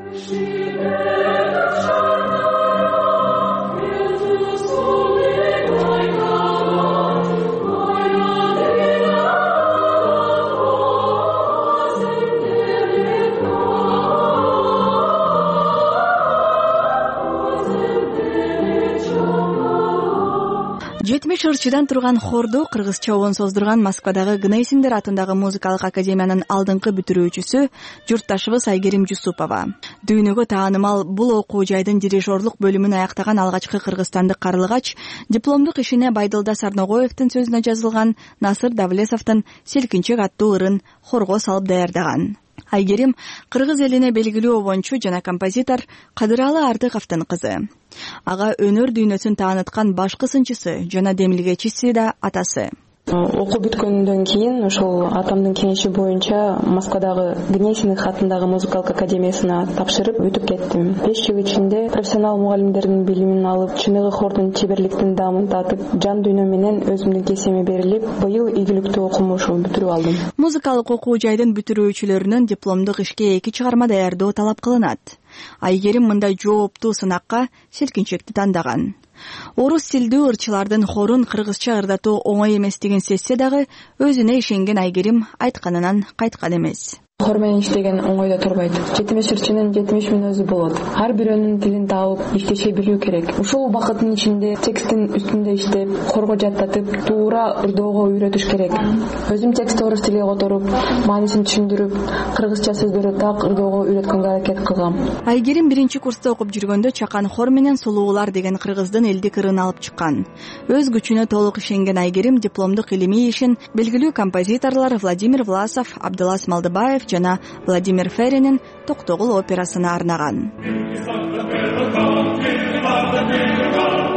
Жетимиш ырчыдан турган хорду кыргызча обон создурган Москвадагы Гнейсиндер атындагы музыкалык академиянын алдыңкы бүтүрүүчүсү журтташыбыз Айгерим Жусупова. Дүйнөгө таанымал бул окуу жайдын дирижерлук бөлүмүн аяктаган алгачкы кыргызстандык карлыгач дипломдук ишине Байдылда Сарногоевдин сөзүнө жазылган Насыр Давлесовдун Селкинчек аттуу ырын хорго салып даярдаган. Айгерим кыргыз элине белгилүү обончу жана композитор Кадыралы Артыковдун кызы. Ага өнөр дүйнөсүн тааныткан башкы сынчысы жана демилгечиси да атасы. Окуу бүткөндөн кийин ошол атамдын кеңеши боюнча Москвадагы Гнесиных атындагы музыкалык академиясына тапшырып өтүп кеттим. 5 жыл ичинде профессионал мугалимдердин билимин алып, чыныгы хордун чеберликтин дамын татып, жан дүйнө менен өзүмдүн кесиме берилип, быйыл ийгиликтүү окумушу бүтүрүп алдым. Музыкалык окуу жайдын бүтүрүүчүлөрүнөн дипломдук ишке 2 чыгарма даярдоо талап кылынат. Айгерим мындай жооптуу сынакка Селкинчекти тандаган. Орус тилдүү ырчылардын хорун кыргызча ырдатуу оңой эмес деген сезсе дагы, өзүнө ишенген Айгерим айтканынан кайткан эмес. Хор менен иштеген оңойдо турбайт. 70 ырчынын 70 мүнөзү болот. Ар бирөөнүн тилин таап, иштеше билүү керек. Ушул убакыттын ичинде текстин үстүндө иштеп, хорго жаттатып, туура ырдоого үйрөтүш керек. Өзүм текстти орус тилине которуп, маанисин түшүндүрүп, кыргызча сөздөрдү так ырдоого үйрөткөнгө аракет кылгам. Айгерим 1-курста окуп жүргөндө Чакан хор менен Сулуулар деген кыргыздын элдик ырын алып чыккан. Өз күчүнө толук ишенген Айгерим дипломдук илимий ишин белгилүү композиторлор Владимир Власов, Абдылас Малдыбаев жана Владимир Феринин Токтогул операсына арнаган.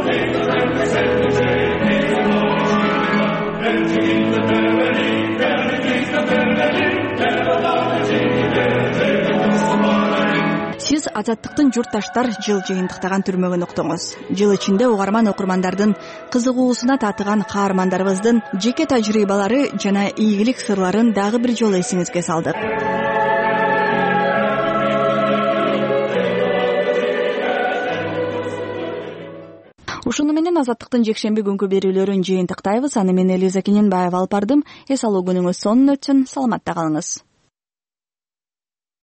Сиз Азаттыктын журтташтар жыл жыйынтыктаган түрмөгүн уктуңуз. Жыл ичинде угарман окурмандардын кызыгуусуна татыган каармандарыбыздын жеке тажрыйбалары жана ийгилик сырларын дагы бир жолу эсиңизге салдык. Ушуну менен Азаттыктын жекшемби күнкү берүүлөрүн жыйынтыктайбыз. Аны мен Элиза Кененбаева алып бардым. Эс алуу күнүңүз сонун өтсүн. Саламатта калыңыз.